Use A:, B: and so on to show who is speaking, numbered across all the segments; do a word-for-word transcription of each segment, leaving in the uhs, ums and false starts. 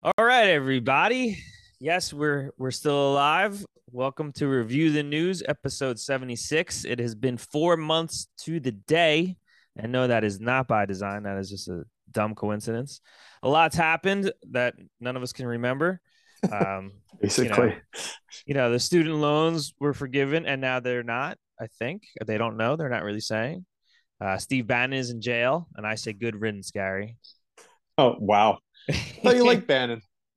A: All right, everybody. Yes, we're we're still alive. Welcome to Review the News, episode seventy-six. It has been four months to the day. And no, that is not by design. That is just a dumb coincidence. A lot's happened that none of us can remember. Um, you know,
B: Basically.
A: you know, the student loans were forgiven and now they're not, I think. They don't know. They're not really saying. Uh, Steve Bannon is in jail, and I say good riddance, Gary.
B: Oh, wow. I thought you liked Bannon.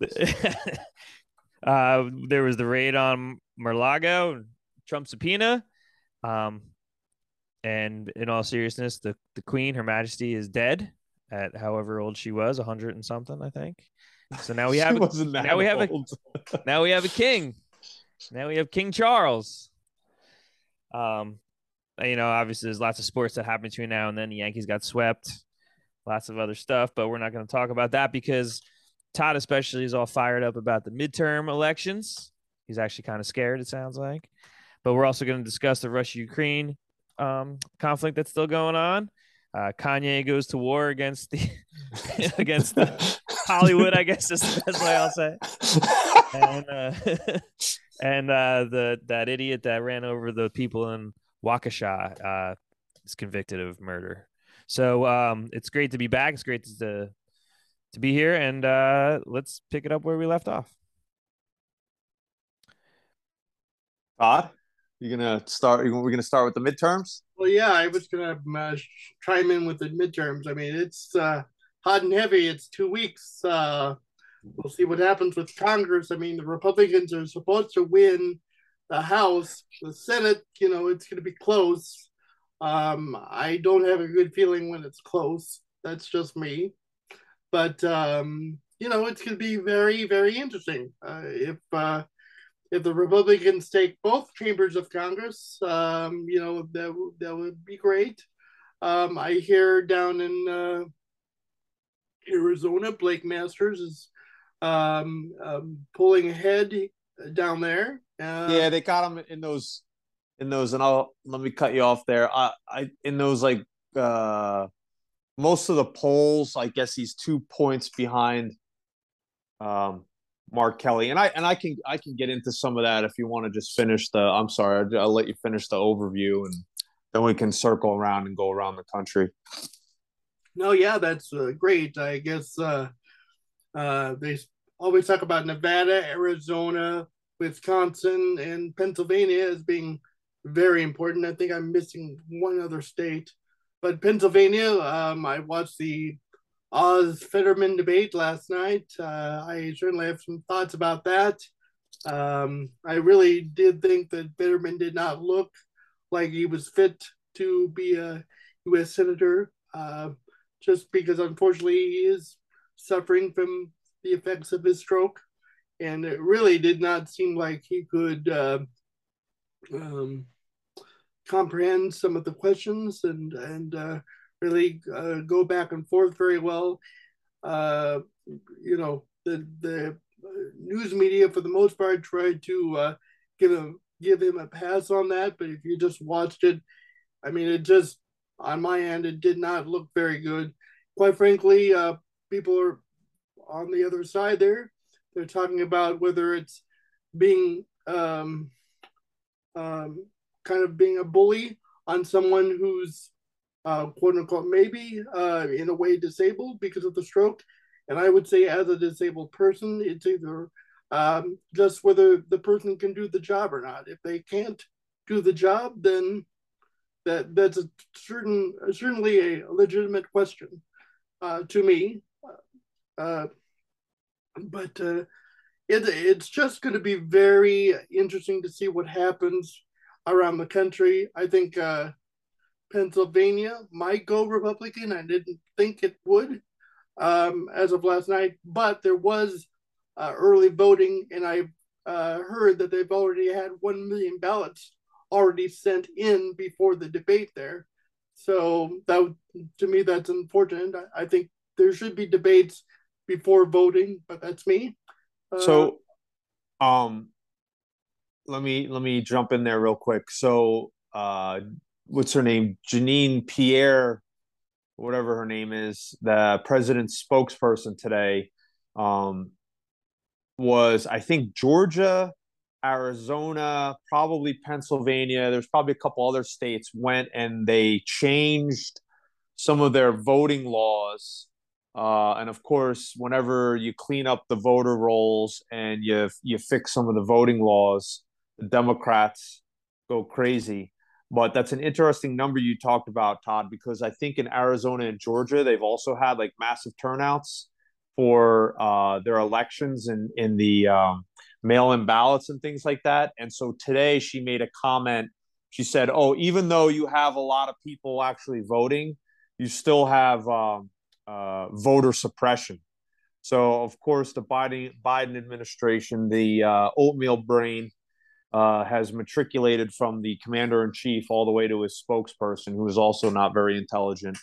A: uh, there was the raid on Mar-Lago, Trump subpoena. Um, and in all seriousness, the, the Queen, Her Majesty, is dead at however old she was, a hundred and something, I think. So now we
B: She
A: have a
B: wasn't
A: now
B: that
A: we have a
B: old.
A: now we have a king. Now we have King Charles. Um, you know, obviously there's lots of sports that happen between now and then. The Yankees got swept, lots of other stuff, but we're not going to talk about that because Todd especially is all fired up about the midterm elections. He's actually kind of scared, it sounds like. But we're also going to discuss the Russia-Ukraine um, conflict that's still going on. Uh, Kanye goes to war against the against the Hollywood, I guess is the best way I'll say. And uh, and uh, the that idiot that ran over the people in Waukesha uh, is convicted of murder. So um, it's great to be back. It's great to to be here, and uh, let's pick it up where we left off.
B: Todd, you're gonna start. We're gonna start with the midterms.
C: Well, yeah, I was going to uh, chime in with the midterms. I mean, it's uh, hot and heavy. It's two weeks. Uh, we'll see what happens with Congress. I mean, the Republicans are supposed to win the House, the Senate. You know, it's going to be close. Um, I don't have a good feeling when it's close. That's just me. But um, you know, it's going to be very, very interesting. Uh, if uh, if the Republicans take both chambers of Congress, um, you know, that that would be great. Um, I hear down in uh, Arizona, Blake Masters is um, um, pulling ahead down there. Uh,
B: Yeah, they got him in those in those, and I'll let me cut you off there. I, I in those like uh most of the polls, I guess he's two points behind um Mark Kelly, and I and I can I can get into some of that if you want to just finish the. I'm sorry, I'll, I'll let you finish the overview, and then we can circle around and go around the country.
C: no, yeah, that's uh, great. I guess uh, uh, they always talk about Nevada, Arizona, Wisconsin, and Pennsylvania as being very important. I think I'm missing one other state, but Pennsylvania. Um, I watched the Oz Fetterman debate last night. Uh, I certainly have some thoughts about that. Um, I really did think that Fetterman did not look like he was fit to be a U S senator, uh, just because unfortunately he is suffering from the effects of his stroke, and it really did not seem like he could uh, um, comprehend some of the questions and and uh, really uh, go back and forth very well. Uh, you know, the the news media for the most part tried to uh, give him give him a pass on that, but if you just watched it, I mean, it just on my end, it did not look very good. Quite frankly, uh, people are on the other side there. They're talking about whether it's being um, um, kind of being a bully on someone who's uh, quote unquote maybe uh, in a way disabled because of the stroke. And I would say, as a disabled person, it's either um, just whether the person can do the job or not. If they can't do the job, then that that's a certain certainly a legitimate question uh, to me. Uh, but uh, it, it's just going to be very interesting to see what happens around the country. I think uh, Pennsylvania might go Republican. I didn't think it would um, as of last night, but there was uh, early voting, and I uh, heard that they've already had one million ballots already sent in before the debate there. So that to me, that's unfortunate. I, I think there should be debates before voting, but that's me. Uh,
B: So, um, let me let me jump in there real quick. So, uh, what's her name? Janine Pierre, whatever her name is, the president's spokesperson today, um, was, I think, Georgia, Arizona, probably Pennsylvania. There's probably a couple other states went and they changed some of their voting laws. Uh, and of course, whenever you clean up the voter rolls and you you fix some of the voting laws, the Democrats go crazy. But that's an interesting number you talked about, Todd, because I think in Arizona and Georgia, they've also had like massive turnouts for uh, their elections and in, in the um, mail-in ballots and things like that. And so today she made a comment. She said, "Oh, even though you have a lot of people actually voting, you still have um, uh, voter suppression." So, of course, the Biden Biden administration, the uh, oatmeal brain, uh, has matriculated from the commander in chief all the way to his spokesperson, who is also not very intelligent.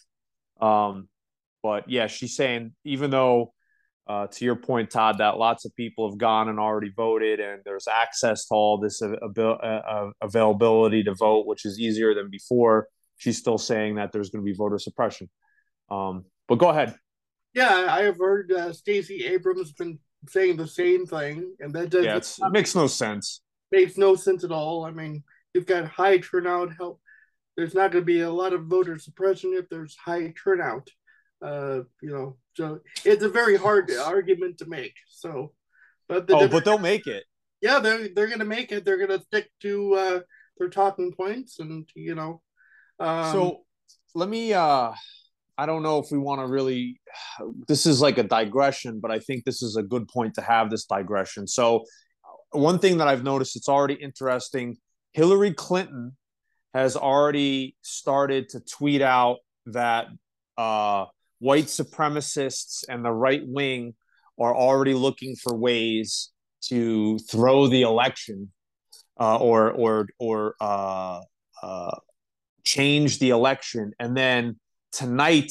B: Um, but yeah, she's saying even though, uh, to your point, Todd, that lots of people have gone and already voted, and there's access to all this avail- uh, availability to vote, which is easier than before. She's still saying that there's going to be voter suppression. Um, but go ahead.
C: Yeah, I have heard uh, Stacey Abrams been saying the same thing, and that does
B: Yeah, it's, it makes no sense.
C: Makes no sense at all. I mean, you've got high turnout. Help. There's not going to be a lot of voter suppression if there's high turnout. Uh, you know, so it's a very hard argument to make. So,
B: but the oh, but they'll make it.
C: Yeah, they're they're going to make it. They're going to stick to uh, their talking points, and you know.
B: Um, so let me. Uh, I don't know if we want to really. This is like a digression, but I think this is a good point to have this digression. So, one thing that I've noticed, it's already interesting. Hillary Clinton has already started to tweet out that uh, white supremacists and the right wing are already looking for ways to throw the election uh, or or or uh, uh, change the election. And then tonight,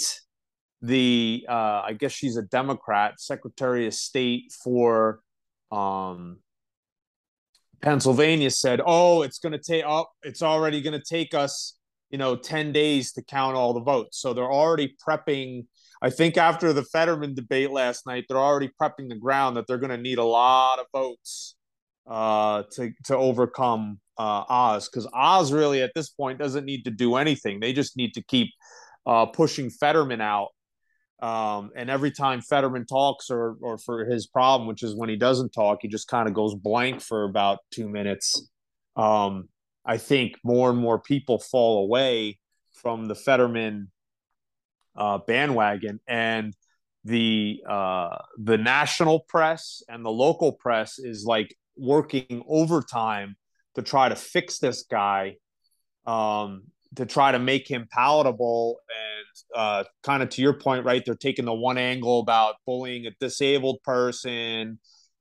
B: the uh, I guess she's a Democrat, Secretary of State for um, Pennsylvania said, "Oh, it's going to take up. Oh, it's already going to take us, you know, ten days to count all the votes." So they're already prepping. I think after the Fetterman debate last night, they're already prepping the ground that they're going to need a lot of votes uh, to to overcome uh, Oz, because Oz really at this point doesn't need to do anything. They just need to keep uh, pushing Fetterman out. Um, and every time Fetterman talks or, or for his problem, which is when he doesn't talk, he just kind of goes blank for about two minutes. Um, I think more and more people fall away from the Fetterman uh, bandwagon, and the uh, the national press and the local press is like working overtime to try to fix this guy, um, to try to make him palatable. And uh, kind of to your point, right, they're taking the one angle about bullying a disabled person.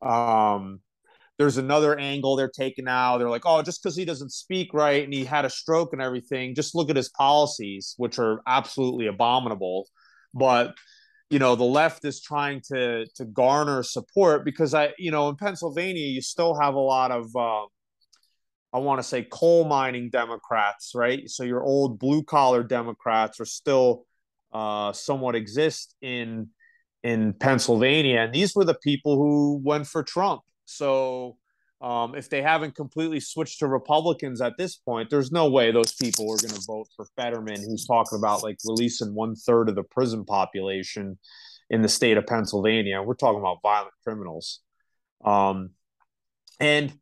B: Um, there's another angle they're taking now. They're like, oh, just because he doesn't speak right and he had a stroke and everything, just look at his policies, which are absolutely abominable. But, you know, the left is trying to to garner support because, I, you know, in Pennsylvania, you still have a lot of, uh, I want to say, coal mining Democrats, right? So your old blue collar Democrats are still uh, somewhat exist in in Pennsylvania, and these were the people who went for Trump. So um, if they haven't completely switched to Republicans at this point, there's no way those people are going to vote for Fetterman, who's talking about like releasing one third of the prison population in the state of Pennsylvania. We're talking about violent criminals, um, and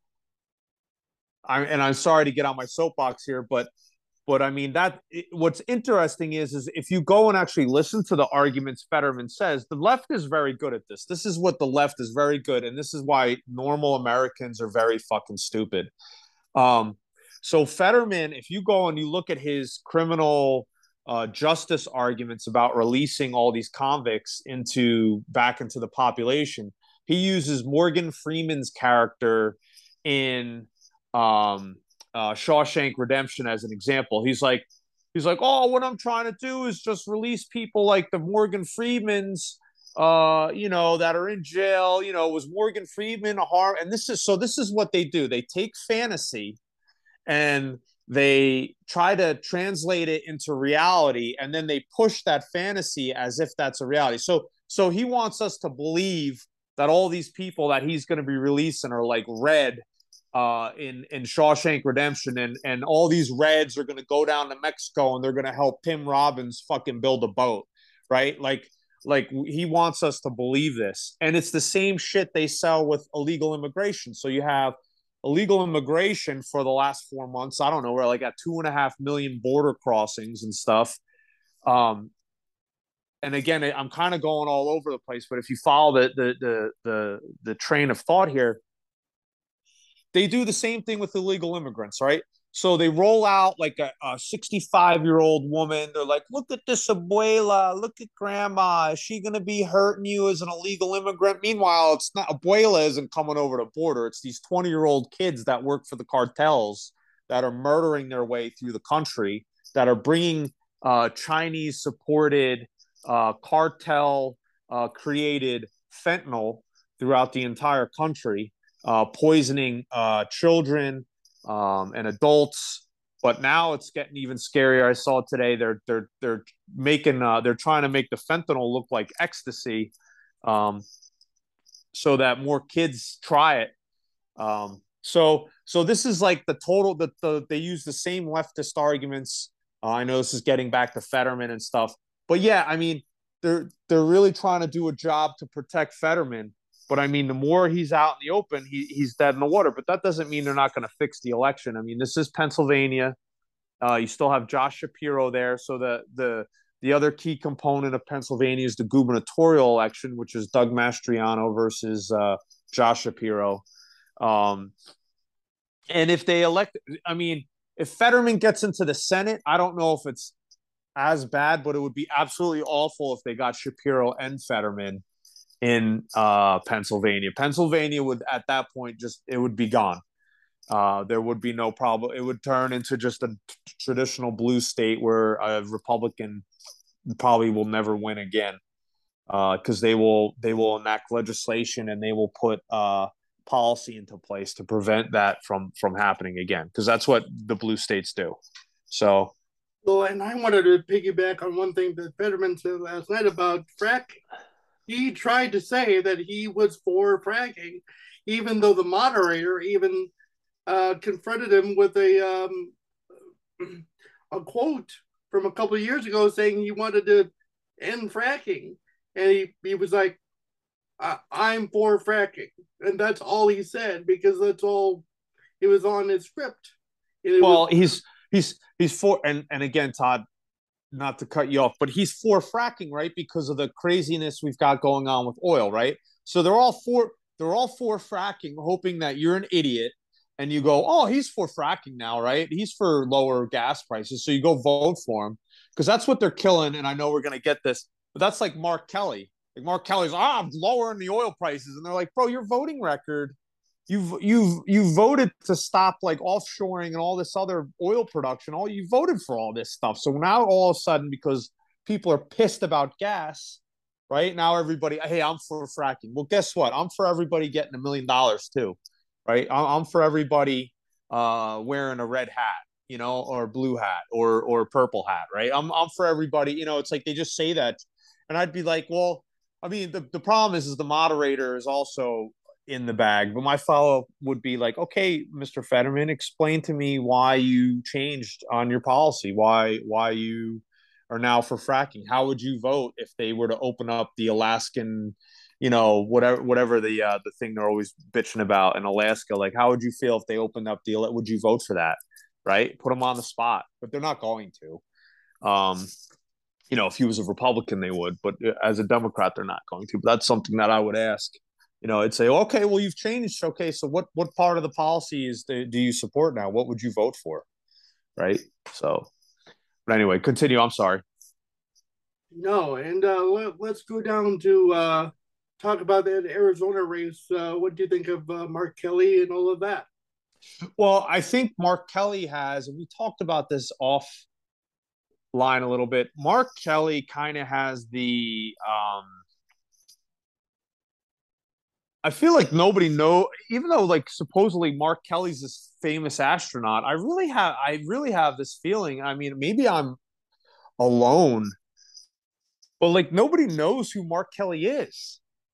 B: I and I'm sorry to get on my soapbox here, but but I mean that it, what's interesting is is if you go and actually listen to the arguments Fetterman says, the left is very good at this. This is what the left is very good, and this is why normal Americans are very fucking stupid. Um, so Fetterman, if you go and you look at his criminal uh, justice arguments about releasing all these convicts into back into the population, he uses Morgan Freeman's character in um, uh, Shawshank Redemption as an example. He's like, he's like, oh, what I'm trying to do is just release people like the Morgan Freemans, uh, you know, that are in jail. You know, was Morgan Freeman a harm? And this is so. This is what they do. They take fantasy and they try to translate it into reality, and then they push that fantasy as if that's a reality. So, so he wants us to believe that all these people that he's going to be releasing are like red uh, in in Shawshank Redemption, and and all these Reds are going to go down to Mexico and they're going to help Tim Robbins fucking build a boat, right? Like like he wants us to believe this, and it's the same shit they sell with illegal immigration. So you have illegal immigration for the last four months. I don't know, we're like at two and a half million border crossings and stuff. Um, and again, I'm kind of going all over the place, but if you follow the the the the, the train of thought here, they do the same thing with illegal immigrants, right? So they roll out like a, a sixty-five-year-old woman. They're like, look at this abuela. Look at grandma. Is she going to be hurting you as an illegal immigrant? Meanwhile, it's not abuela isn't coming over the border. It's these twenty-year-old kids that work for the cartels that are murdering their way through the country, that are bringing uh, Chinese-supported, uh, cartel-created uh, fentanyl throughout the entire country, uh, poisoning uh, children, Um, and adults, but now it's getting even scarier. I saw today they're they're they're making uh, they're trying to make the fentanyl look like ecstasy, um, so that more kids try it. Um, so so this is like the total that the they use the same leftist arguments. Uh, I know this is getting back to Fetterman and stuff, but yeah, I mean they're they're really trying to do a job to protect Fetterman. But I mean, the more he's out in the open, he, he's dead in the water. But that doesn't mean they're not going to fix the election. I mean, this is Pennsylvania. Uh, you still have Josh Shapiro there. So the the the other key component of Pennsylvania is the gubernatorial election, which is Doug Mastriano versus uh, Josh Shapiro. Um, and if they elect, I mean, if Fetterman gets into the Senate, I don't know if it's as bad, but it would be absolutely awful if they got Shapiro and Fetterman in uh, Pennsylvania. Pennsylvania would, at that point, just, it would be gone. Uh, there would be no problem. It would turn into just a t- traditional blue state where a Republican probably will never win again, because uh, they will they will enact legislation and they will put uh, policy into place to prevent that from from happening again, because that's what the blue states do. So,
C: well, and I wanted to piggyback on one thing that Fetterman said last night about fracking. He tried to say that he was for fracking, even though the moderator even uh, confronted him with a um, a quote from a couple of years ago saying he wanted to end fracking, and he, he was like, I- "I'm for fracking," and that's all he said, because that's all it was on his script.
B: Well,
C: was-
B: he's he's he's for, and and again, Todd, not to cut you off, but he's for fracking, right? Because of the craziness we've got going on with oil, right? So they're all for they're all for fracking, hoping that you're an idiot and you go, oh, he's for fracking now, right? He's for lower gas prices, so you go vote for him, because that's what they're killing. And I know we're gonna get this, but that's like Mark Kelly. Like Mark Kelly's, ah, I'm lowering the oil prices, and they're like, bro, your voting record. You've you've you voted to stop like offshoring and all this other oil production. All you voted for all this stuff. So now all of a sudden, because people are pissed about gas, right? Now everybody, hey, I'm for fracking. Well, guess what? I'm for everybody getting a million dollars too, right? I'm for everybody uh, wearing a red hat, you know, or blue hat or or purple hat, right? I'm I'm for everybody. You know, it's like they just say that, and I'd be like, well, I mean, the the problem is, is the moderator is also in the bag. But my follow-up would be like, okay, Mister Fetterman, explain to me why you changed on your policy, why why you are now for fracking. How would you vote if they were to open up the Alaskan, you know, whatever whatever the uh, the thing they're always bitching about in Alaska? Like, how would you feel if they opened up the, would you vote for that, right? Put them on the spot, but they're not going to. Um, you know, if he was a Republican, they would, but as a Democrat, they're not going to. But that's something that I would ask. You know, it'd say, okay, well, you've changed. Okay, so what what part of the policy is the, do you support now? What would you vote for? Right. So, but anyway, continue. I'm sorry.
C: No, and uh, let, let's go down to uh, talk about that Arizona race. Uh, what do you think of uh, Mark Kelly and all of that?
B: Well, I think Mark Kelly has, and we talked about this offline a little bit. Mark Kelly kind of has the. Um, I feel like nobody know, even though like supposedly Mark Kelly's this famous astronaut. I really have, I really have this feeling. I mean, maybe I'm alone, but like nobody knows who Mark Kelly is.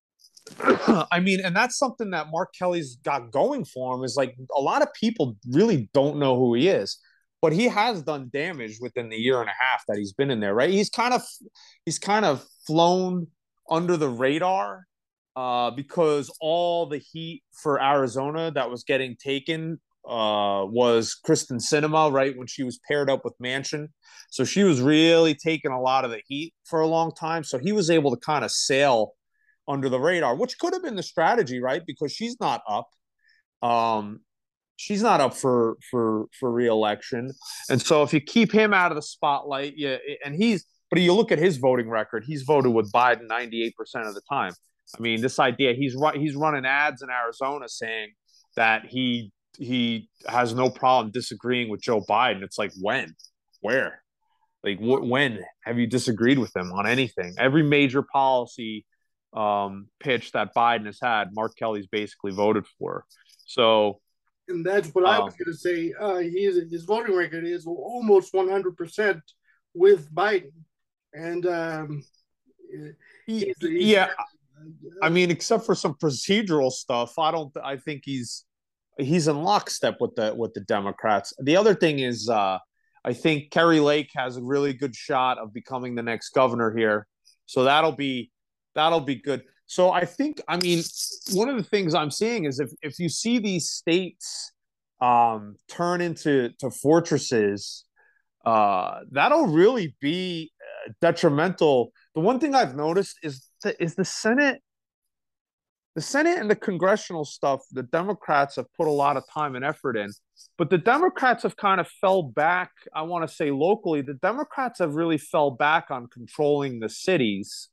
B: I mean, and that's something that Mark Kelly's got going for him is like a lot of people really don't know who he is, but he has done damage within the year and a half that he's been in there, right? He's kind of he's kind of flown under the radar uh, because all the heat for Arizona that was getting taken uh, was Kristen Sinema, right? When she was paired up with Manchin. So she was really taking a lot of the heat for a long time. So he was able to kind of sail under the radar, which could have been the strategy, right? Because she's not up. Um, she's not up for for for reelection, and so if you keep him out of the spotlight, yeah, and he's but you look at his voting record, he's voted with Biden ninety-eight percent of the time. I mean, this idea he's he's running ads in Arizona saying that he he has no problem disagreeing with Joe Biden. It's like when, where, like wh- when have you disagreed with him on anything? Every major policy um, pitch that Biden has had, Mark Kelly's basically voted for. So,
C: and that's what um, I was going to say. Uh, his his voting record is almost one hundred percent with Biden, and um,
B: he's, he's, yeah. I mean, except for some procedural stuff, I don't. I think he's he's in lockstep with the with the Democrats. The other thing is, uh, I think Kari Lake has a really good shot of becoming the next governor here, so that'll be that'll be good. So I think, I mean, one of the things I'm seeing is if if you see these states um, turn into to fortresses, uh, that'll really be detrimental. The one thing I've noticed is the, is the Senate, the Senate and the congressional stuff. The Democrats have put a lot of time and effort in, but the Democrats have kind of fell back. I want to say locally, the Democrats have really fell back on controlling the cities.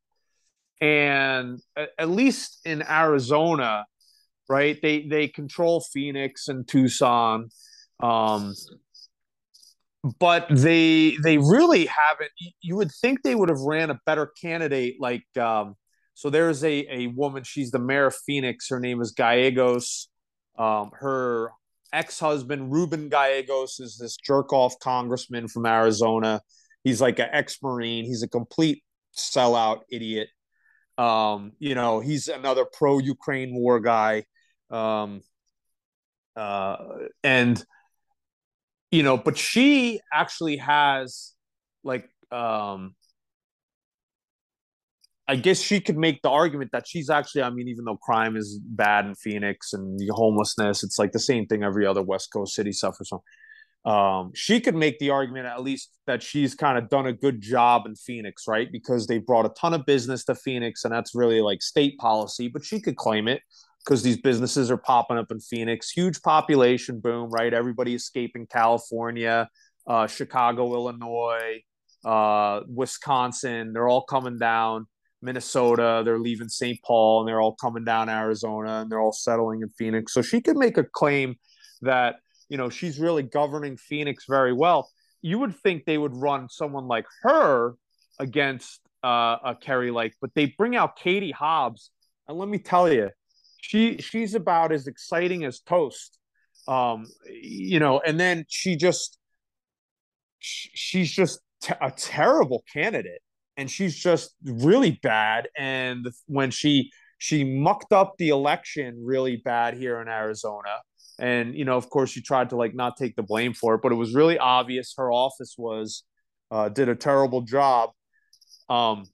B: And at least in Arizona, right, they they control Phoenix and Tucson, um, but they they really haven't. You would think they would have ran a better candidate. Like, um, so there's a a woman. She's the mayor of Phoenix. Her name is Gallegos. Um, her ex-husband Ruben Gallegos is this jerk-off congressman from Arizona. He's like an ex-Marine. He's a complete sellout idiot. Um, you know, he's another pro-Ukraine war guy. Um, uh, and, you know, but she actually has, like, um, I guess she could make the argument that she's actually, I mean, even though crime is bad in Phoenix and homelessness, it's like the same thing every other West Coast city suffers from. Um, she could make the argument at least that she's kind of done a good job in Phoenix, right? Because they brought a ton of business to Phoenix, and that's really like state policy, but she could claim it because these businesses are popping up in Phoenix. Huge population boom, right? Everybody escaping California, uh, Chicago, Illinois, uh, Wisconsin. They're all coming down. Minnesota, they're leaving Saint Paul, and they're all coming down Arizona, and they're all settling in Phoenix. So she could make a claim that, you know, she's really governing Phoenix very well. You would think they would run someone like her against uh, a Kari Lake, but they bring out Katie Hobbs, and let me tell you, she she's about as exciting as toast. Um, you know, and then she just she's just t- a terrible candidate, and she's just really bad. And when she she mucked up the election really bad here in Arizona. And, you know, of course, she tried to, like, not take the blame for it, but it was really obvious her office was uh, did a terrible job. Um,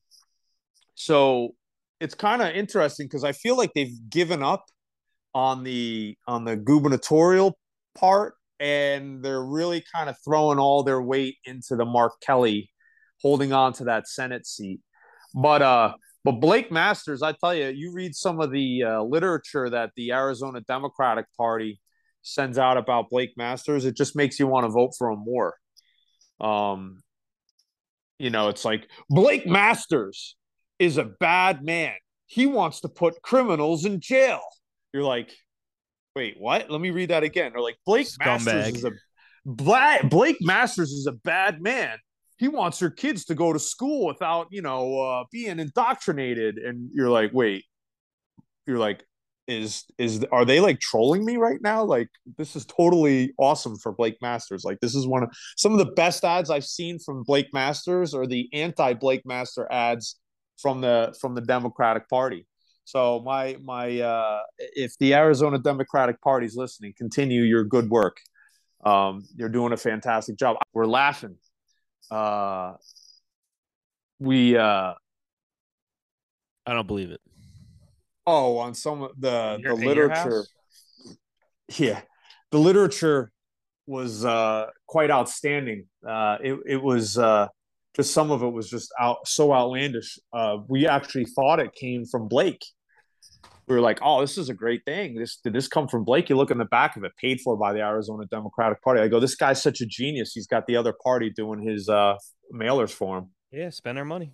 B: so it's kind of interesting because I feel like they've given up on the on the gubernatorial part, and they're really kind of throwing all their weight into the Mark Kelly holding on to that Senate seat. But uh, but Blake Masters, I tell you, you read some of the uh, literature that the Arizona Democratic Party sends out about Blake Masters, it just makes you want to vote for him more. Um, you know, it's like Blake Masters is a bad man. He wants to put criminals in jail. You're like, wait, what? Let me read that again. They're like, Blake Scumbag. Masters is a Black Blake Masters is a bad man. He wants your kids to go to school without, you know, uh, being indoctrinated. And you're like, wait, you're like, is is are they like trolling me right now? Like, this is totally awesome for Blake Masters. Like, this is one of some of the best ads I've seen from Blake Masters, or the anti-Blake Master ads from the from the Democratic Party. So my my uh, if the Arizona Democratic Party is listening, continue your good work. Um, you're doing a fantastic job. We're laughing. Uh, we uh,
A: I don't believe it.
B: oh, on some of the
A: In
B: the
A: your, in your
B: literature,
A: house?
B: yeah, the literature was uh, quite outstanding. Uh, it it was uh, just some of it was just out so outlandish. Uh, we actually thought it came from Blake. We were like, "Oh, this is a great thing. This did this come from Blake?" You look in the back of it, paid for by the Arizona Democratic Party. I go, "This guy's such a genius. He's got the other party doing his uh, mailers for him."
A: Yeah, spend our money.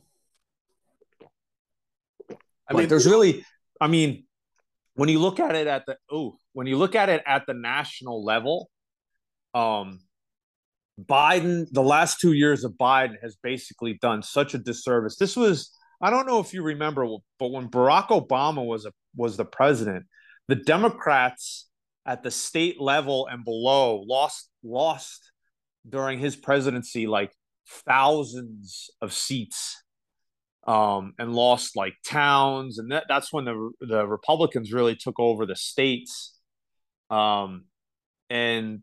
B: I mean, there's really, I mean, when you look at it at the oh, when you look at it at the national level, um, Biden, the last two years of Biden has basically done such a disservice. This was, I don't know if you remember, but when Barack Obama was a was the president, the Democrats at the state level and below lost lost during his presidency like thousands of seats, um, and lost like towns, and that, that's when the the Republicans really took over the states, um, and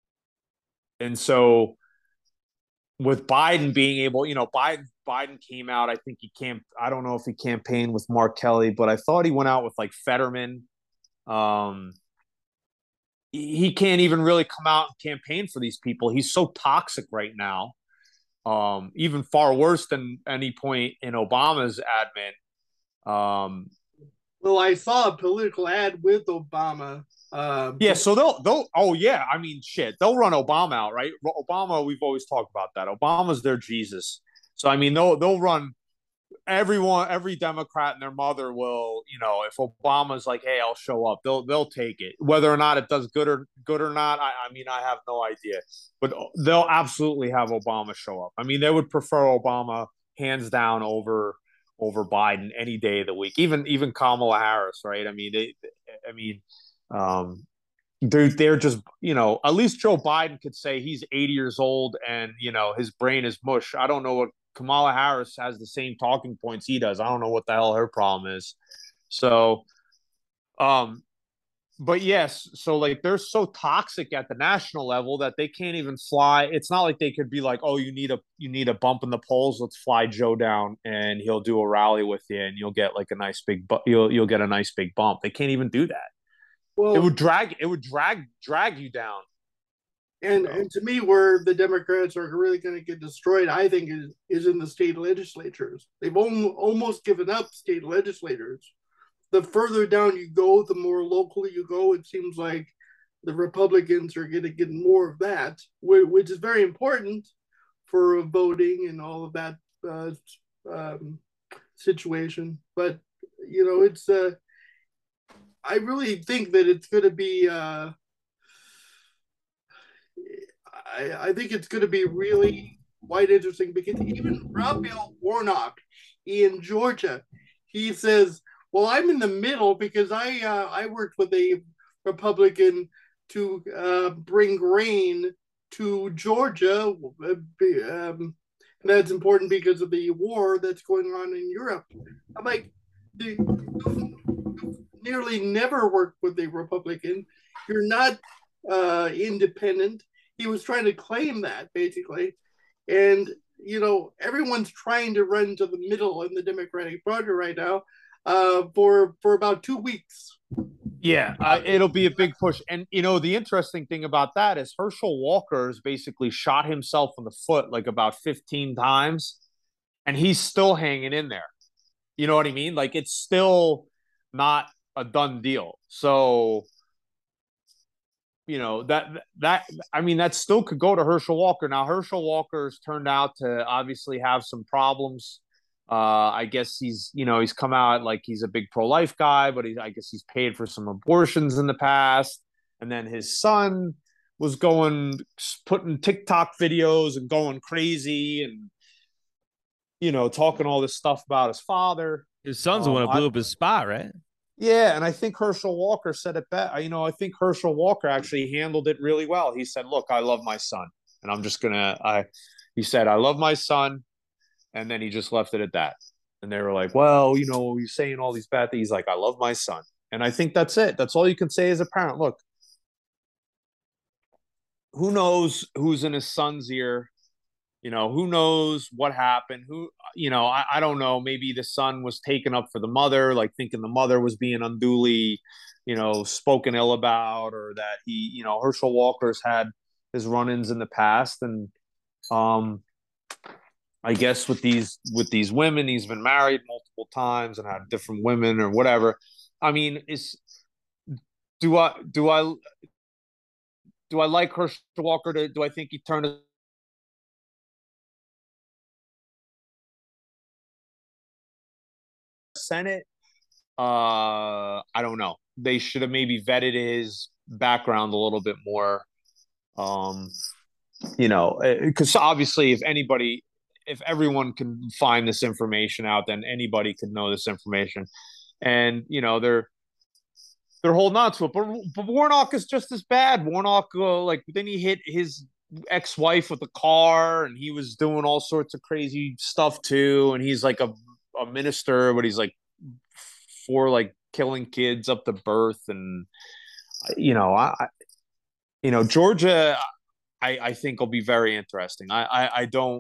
B: and so with Biden being able, you know, Biden Biden came out. I think he camp. I don't know if he campaigned with Mark Kelly, but I thought he went out with like Fetterman. Um, he can't even really come out and campaign for these people. He's so toxic right now. Um, even far worse than any point in Obama's admin. Um,
C: well, I saw a political ad with Obama. Uh,
B: yeah, so they'll they'll oh yeah, I mean shit, they'll run Obama out, right? Obama, we've always talked about that. Obama's their Jesus. So I mean they'll they'll run everyone, every Democrat and their mother will, you know, if Obama's like, hey, I'll show up, they'll they'll take it. Whether or not it does good or good or not, I, I mean, I have no idea. But they'll absolutely have Obama show up. I mean, they would prefer Obama hands down over over Biden any day of the week. Even even Kamala Harris, right? I mean, they I mean, um they're, they're just, you know, at least Joe Biden could say he's eighty years old and, you know, his brain is mush. I don't know what Kamala Harris has the same talking points he does. I don't know what the hell her problem is. So, um, but yes, so like they're so toxic at the national level that they can't even fly. It's not like they could be like, oh, you need a you need a bump in the polls. Let's fly Joe down and he'll do a rally with you and you'll get like a nice big bu- you'll you'll get a nice big bump. They can't even do that. Well, it would drag it would drag drag you down.
C: And so. and to me, where the Democrats are really going to get destroyed, I think, is, is in the state legislatures. They've almost given up state legislators. The further down you go, the more locally you go. It seems like the Republicans are going to get more of that, which is very important for voting and all of that uh, um, situation. But you know, it's. Uh, I really think that it's going to be. Uh, I, I think it's going to be really quite interesting because even Raphael Warnock in Georgia, he says, "Well, I'm in the middle because I uh, I worked with a Republican to uh, bring grain to Georgia. Um, and that's important because of the war that's going on in Europe." I'm like, "You nearly never worked with a Republican. You're not uh, independent." He was trying to claim that basically, and you know everyone's trying to run to the middle in the Democratic Party right now uh, for for about two weeks.
B: Yeah, uh, it'll be a big push, and you know the interesting thing about that is Herschel Walker has basically shot himself in the foot like about fifteen times, and he's still hanging in there. You know what I mean? Like it's still not a done deal. So. You know, that, that, I mean, that still could go to Herschel Walker. Now, Herschel Walker's turned out to obviously have some problems. Uh, I guess he's, you know, he's come out like he's a big pro-life guy, but he's, I guess he's paid for some abortions in the past. And then his son was going, putting TikTok videos and going crazy and, you know, talking all this stuff about his father.
A: His son's the um, one who blew I, up his spot, right?
B: Yeah, and I think Herschel Walker said it best. You know, I think Herschel Walker actually handled it really well. He said, "Look, I love my son, and I'm just gonna." I, he said, "I love my son," and then he just left it at that. And they were like, well, you know, you're saying all these bad things. He's like, I love my son. And I think that's it. That's all you can say as a parent. Look, who knows who's in his son's ear? You know, who knows what happened? Who, you know, I, I don't know. Maybe the son was taken up for the mother, like thinking the mother was being unduly, you know, spoken ill about, or that he, you know, Herschel Walker's had his run-ins in the past. And um, I guess with these with these women, he's been married multiple times and had different women or whatever. I mean, is do I do I do I like Herschel Walker? To, do I think he turned a Senate? Uh, I don't know. They should have maybe vetted his background a little bit more. Um, you know, because obviously, if anybody, if everyone can find this information out, then anybody could know this information. And you know, they're they're holding on to it. But, but Warnock is just as bad. Warnock, uh, like, then he hit his ex-wife with a car, and he was doing all sorts of crazy stuff too. And he's like a, a minister, but he's like for like killing kids up to birth. And you know, I, you know, Georgia, I, I think will be very interesting. I, I, I don't,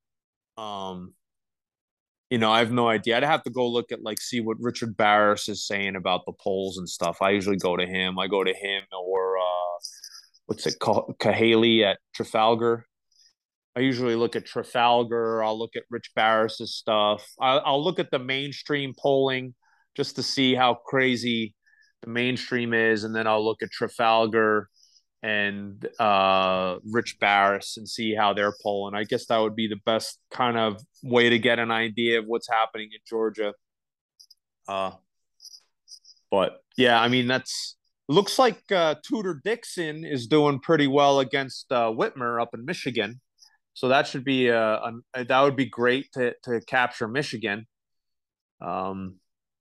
B: um, you know, I have no idea. I'd have to go look at like see what Richard Barris is saying about the polls and stuff. I usually go to him. I go to him or uh, what's it called, Cahaley at Trafalgar. I usually look at Trafalgar. I'll look at Rich Barris's stuff. I'll, I'll look at the mainstream polling just to see how crazy the mainstream is, and then I'll look at Trafalgar and uh, Rich Barris and see how they're polling. I guess that would be the best kind of way to get an idea of what's happening in Georgia. Uh, but yeah, I mean, that's looks like uh, Tudor Dixon is doing pretty well against uh, Whitmer up in Michigan. So that should be a, a that would be great to to capture Michigan. Um,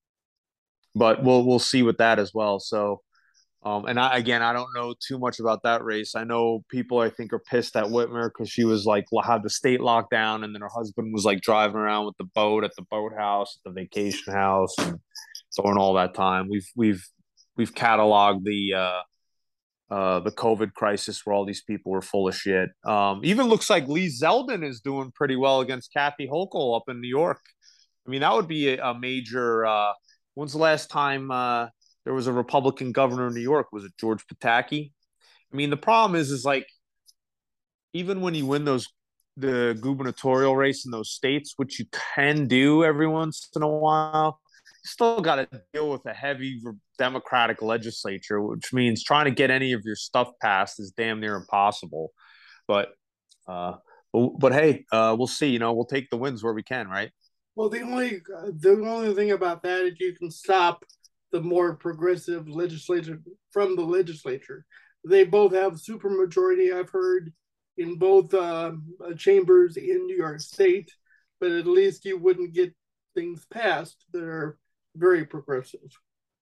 B: but we'll we'll see with that as well. So Um, and I, again, I don't know too much about that race. I know people I think are pissed at Whitmer because she was like had the state lockdown, and then her husband was like driving around with the boat at the boathouse, at the vacation house, and throwing all that time. We've we've we've cataloged the uh, uh, the COVID crisis where all these people were full of shit. Um, even looks like Lee Zeldin is doing pretty well against Kathy Hochul up in New York. I mean, that would be a, a major. Uh, when's the last time? Uh, there was a Republican governor in New York? Was it George Pataki? I mean, the problem is, is like, even when you win those, the gubernatorial race in those states, which you can do every once in a while, you still got to deal with a heavy Democratic legislature, which means trying to get any of your stuff passed is damn near impossible. But, uh, but, but hey, uh, we'll see. You know, we'll take the wins where we can, right?
C: Well, the only the only thing about that is you can stop the more progressive legislature from the legislature. They both have supermajority, I've heard, in both uh, chambers in New York State, but at least you wouldn't get things passed that are very progressive.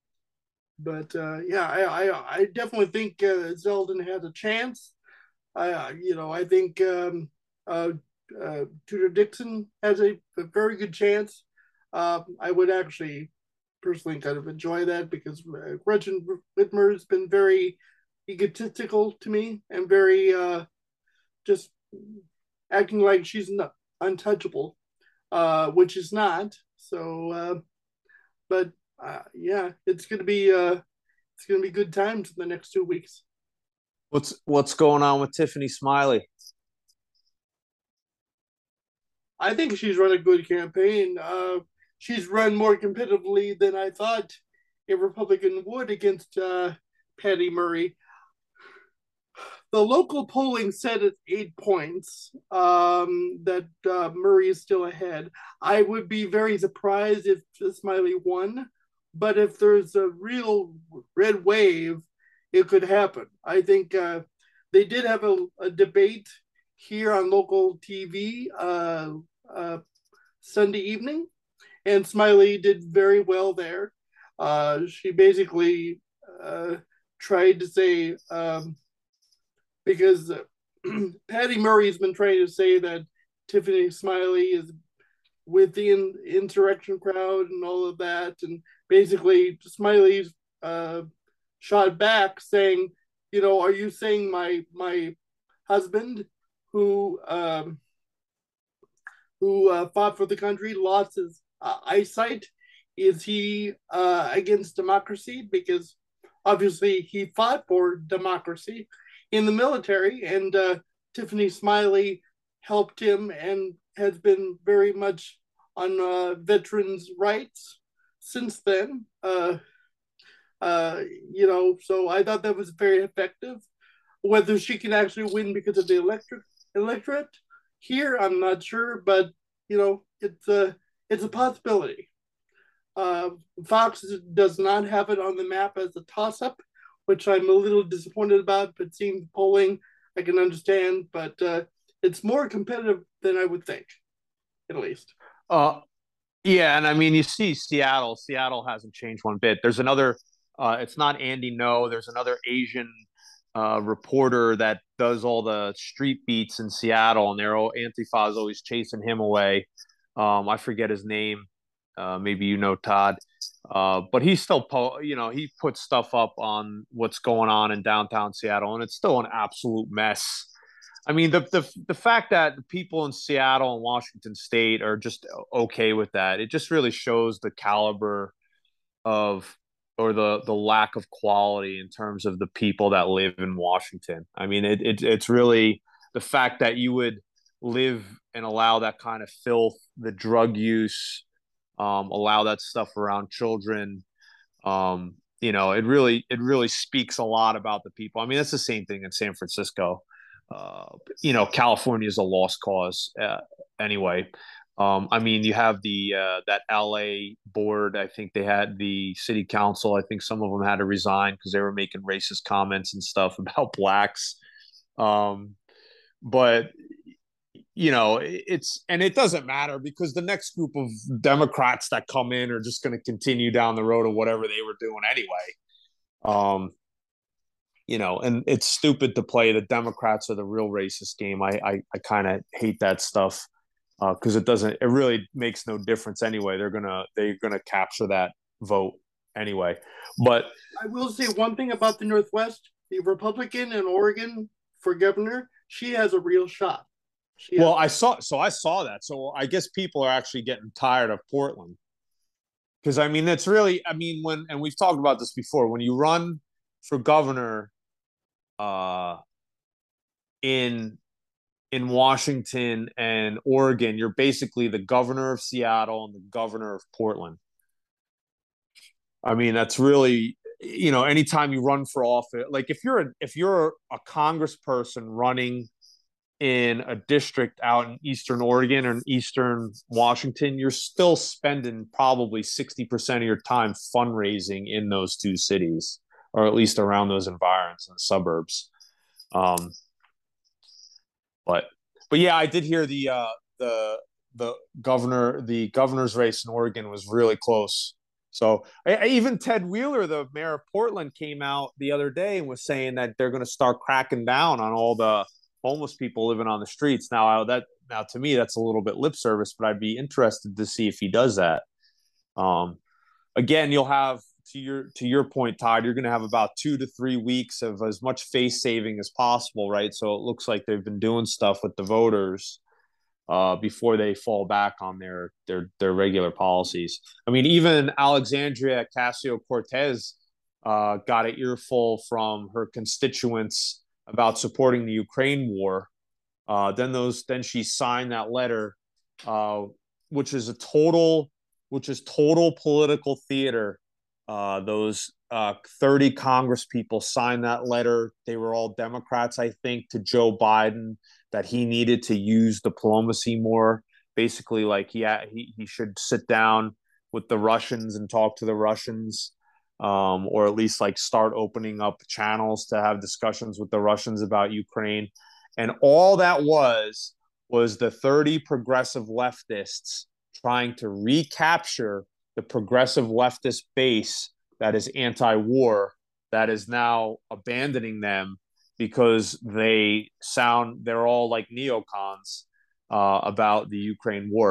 C: But uh, yeah, I, I, I definitely think uh, Zeldin has a chance. I, you know, I think um, uh, uh, Tudor Dixon has a, a very good chance. Uh, I would actually personally kind of enjoy that because uh, Gretchen Whitmer has been very egotistical to me and very uh, just acting like she's not untouchable, uh, which is not. So, uh, but uh, yeah, it's gonna be uh, it's gonna be good times in the next two weeks.
B: What's what's going on with Tiffany Smiley?
C: I think she's run a good campaign. Uh, she's run more competitively than I thought a Republican would against uh, Patty Murray. The local polling said at eight points um, that uh, Murray is still ahead. I would be very surprised if Smiley won, but if there's a real red wave, it could happen. I think uh, they did have a, a debate here on local T V uh, uh, Sunday evening, and Smiley did very well there. Uh, she basically uh, tried to say, um, because Patty Murray's been trying to say that Tiffany Smiley is with the in, insurrection crowd and all of that, and basically Smiley uh, shot back saying, you know, are you saying my my husband who um, who uh, fought for the country lost his uh, eyesight? Is he uh, against democracy? Because obviously he fought for democracy in the military, and uh, Tiffany Smiley helped him and has been very much on uh, veterans' rights since then. Uh, uh, you know, so I thought that was very effective. Whether she can actually win because of the electric electorate here, I'm not sure, but you know, it's a it's a possibility. Uh, Fox does not have it on the map as a toss-up, which I'm a little disappointed about. But seeing the polling, I can understand. But uh, it's more competitive than I would think, at least.
B: Uh, yeah, and I mean, you see Seattle. Seattle hasn't changed one bit. There's another. Uh, it's not Andy No. There's another Asian uh, reporter that does all the street beats in Seattle, and they're all Antifa is always chasing him away. Um, I forget his name. Uh, maybe you know Todd, uh, but he still, po- you know, he puts stuff up on what's going on in downtown Seattle, and it's still an absolute mess. I mean, the the the fact that the people in Seattle and Washington State are just okay with that, it just really shows the caliber of or the the lack of quality in terms of the people that live in Washington. I mean, it, it it's really the fact that you would live and allow that kind of filth, the drug use, um, allow that stuff around children. Um, you know, it really it really speaks a lot about the people. I mean, it's the same thing in San Francisco. Uh, you know, California is a lost cause uh, anyway. Um, I mean, you have the uh, that L A board. I think they had the city council. I think some of them had to resign because they were making racist comments and stuff about blacks. Um, but you know, it's and it doesn't matter because the next group of Democrats that come in are just going to continue down the road of whatever they were doing anyway. Um, you know, and it's stupid to play the Democrats are the real racist game. I I, I kind of hate that stuff because uh, it doesn't. It really makes no difference anyway. They're gonna they're gonna capture that vote anyway. But
C: I will say one thing about the Northwest: the Republican in Oregon for governor, she has a real shot. She
B: well,
C: has-
B: I saw so I saw that. So I guess people are actually getting tired of Portland because I mean it's really I mean when and we've talked about this before when you run for governor uh, in in Washington and Oregon, you're basically the governor of Seattle and the governor of Portland. I mean, that's really, you know, anytime you run for office, like if you're a, if you're a congressperson running in a district out in Eastern Oregon or in Eastern Washington, you're still spending probably sixty percent of your time fundraising in those two cities, or at least around those environs and suburbs. Um, But but yeah, I did hear the uh, the the governor the governor's race in Oregon was really close. So I, I, even Ted Wheeler, the mayor of Portland, came out the other day and was saying that they're going to start cracking down on all the homeless people living on the streets. Now that now to me that's a little bit lip service, but I'd be interested to see if he does that. Um, again, you'll have to your to your point, Todd. You're going to have about two to three weeks of as much face saving as possible, right? So it looks like they've been doing stuff with the voters uh, before they fall back on their their their regular policies. I mean, even Alexandria Ocasio Cortez uh, got an earful from her constituents about supporting the Ukraine war. Uh, then those then she signed that letter, uh, which is a total which is total political theater. Uh, those uh, thirty Congress people signed that letter. They were all Democrats, I think, to Joe Biden that he needed to use diplomacy more. Basically, like he he he should sit down with the Russians and talk to the Russians, um, or at least like start opening up channels to have discussions with the Russians about Ukraine. And all that was was the thirty progressive leftists trying to recapture the progressive leftist base that is anti-war, that is now abandoning them because they sound, they're all like neocons uh, about the Ukraine war.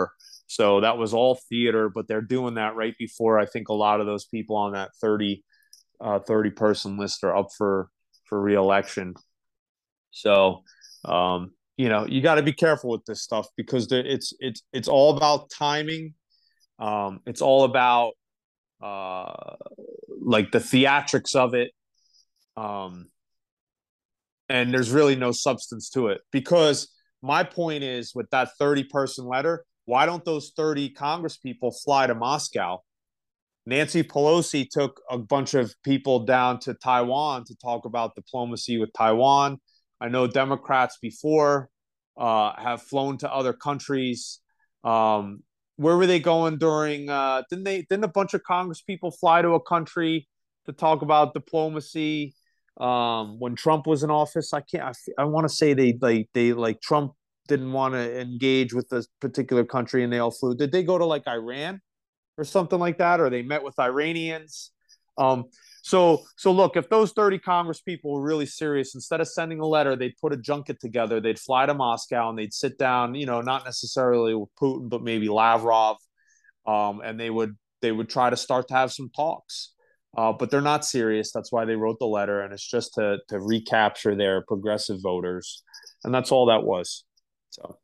B: So that was all theater, but they're doing that right before I think a lot of those people on that thirty, uh, thirty person list are up for, for reelection. So, um, you know, you got to be careful with this stuff because it's, it's, it's all about timing. Um, it's all about, uh, like the theatrics of it. Um, and there's really no substance to it because my point is with that thirty person letter, why don't those thirty Congress people fly to Moscow? Nancy Pelosi took a bunch of people down to Taiwan to talk about diplomacy with Taiwan. I know Democrats before uh, have flown to other countries. Um, where were they going during? Uh, didn't they? Didn't a bunch of Congress people fly to a country to talk about diplomacy um, when Trump was in office? I can't. I, I want to say they like they like Trump didn't want to engage with this particular country and they all flew. Did they go to like Iran or something like that? Or they met with Iranians? Um, so, so look, if those thirty Congress people were really serious, instead of sending a letter, they'd put a junket together, they'd fly to Moscow and they'd sit down, you know, not necessarily with Putin, but maybe Lavrov. Um, and they would, they would try to start to have some talks. Uh, but they're not serious. That's why they wrote the letter. And it's just to, to recapture their progressive voters. And that's all that was. So.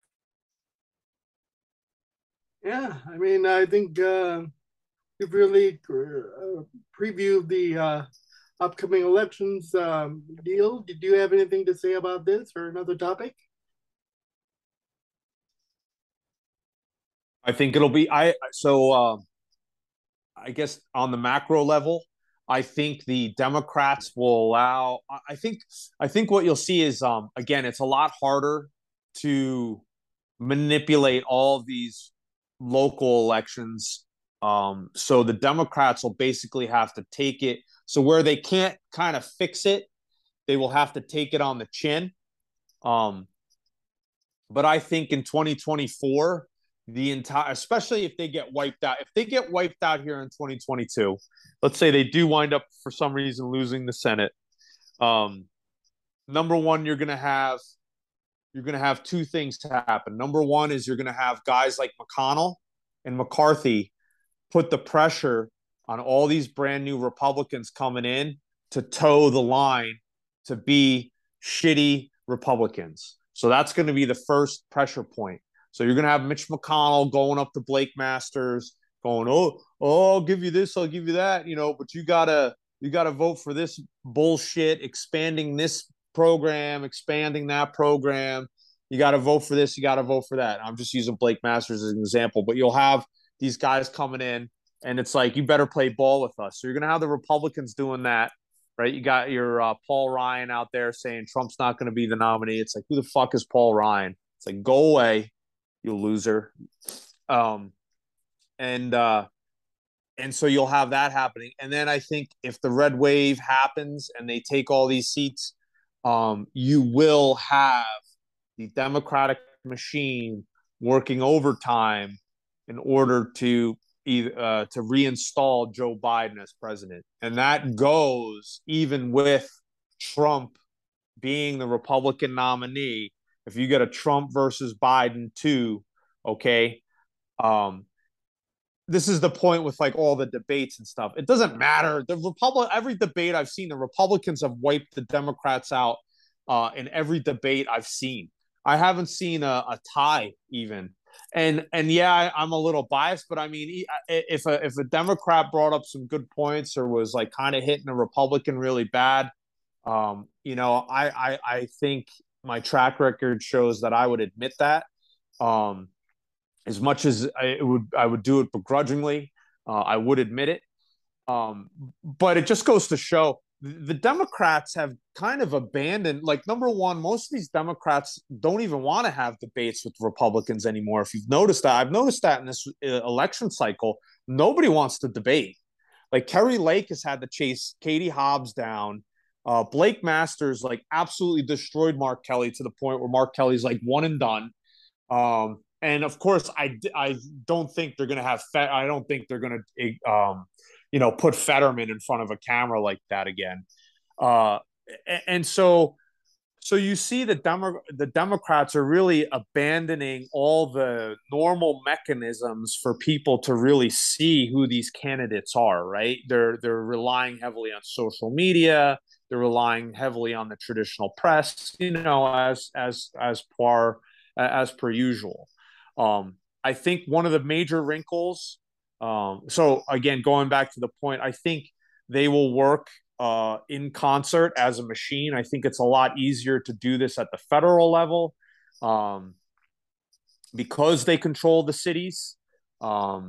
C: Yeah, I mean, I think uh, we've really uh, previewed the uh, upcoming elections um, deal. Did you have anything to say about this or another topic?
B: I think it'll be I so uh, I guess on the macro level, I think the Democrats will allow. I think I think what you'll see is um, again, it's a lot harder to manipulate all of these local elections. Um, so the Democrats will basically have to take it. So where they can't kind of fix it, they will have to take it on the chin. Um, but I think in twenty twenty-four, the entire, especially if they get wiped out, if they get wiped out here in twenty twenty-two, let's say they do wind up for some reason losing the Senate. Um, number one, you're going to have you're going to have two things to happen. Number one is you're going to have guys like McConnell and McCarthy put the pressure on all these brand new Republicans coming in to toe the line to be shitty Republicans. So that's going to be the first pressure point. So you're going to have Mitch McConnell going up to Blake Masters, going, oh, oh, I'll give you this, I'll give you that, you know, but you gotta you gotta vote for this bullshit, expanding this program, expanding that program. You got to vote for this, you got to vote for that. I'm just using Blake Masters as an example, but you'll have these guys coming in, and it's like, you better play ball with us. So you're going to have the Republicans doing that, right? You got your uh, Paul Ryan out there saying Trump's not going to be the nominee. It's like, who the fuck is Paul Ryan? It's like, go away, you loser. Um, and uh, and so you'll have that happening. And then I think if the red wave happens and they take all these seats, um, you will have the Democratic machine working overtime in order to uh, to reinstall Joe Biden as president. And that goes even with Trump being the Republican nominee. If you get a Trump versus Biden too, okay, um, this is the point with like all the debates and stuff. It doesn't matter. The Republic, every debate I've seen, the Republicans have wiped the Democrats out uh, in every debate I've seen. I haven't seen a, a tie even. And and yeah, I, I'm a little biased, but I mean, if a if a Democrat brought up some good points or was like kind of hitting a Republican really bad, um, you know, I, I I think my track record shows that I would admit that. Um, as much as I would, I would do it begrudgingly. Uh, I would admit it. Um, but it just goes to show the Democrats have kind of abandoned, like, number one, most of these Democrats don't even want to have debates with Republicans anymore. If you've noticed that, I've noticed that in this election cycle, nobody wants to debate. Like, Kerry Lake has had to chase Katie Hobbs down. Uh, Blake Masters, like, absolutely destroyed Mark Kelly to the point where Mark Kelly's like one and done. Um, and of course, I, I don't think they're going to have, I don't think they're going to, um, you know, put Fetterman in front of a camera like that again. Uh, and so, So you see the Demo- the Democrats are really abandoning all the normal mechanisms for people to really see who these candidates are, right? They're they're relying heavily on social media, they're relying heavily on the traditional press, you know, as as as par as per usual. Um, I think one of the major wrinkles, um, so again, going back to the point, I think they will work uh, in concert as a machine. I think it's a lot easier to do this at the federal level um, because they control the cities. Um,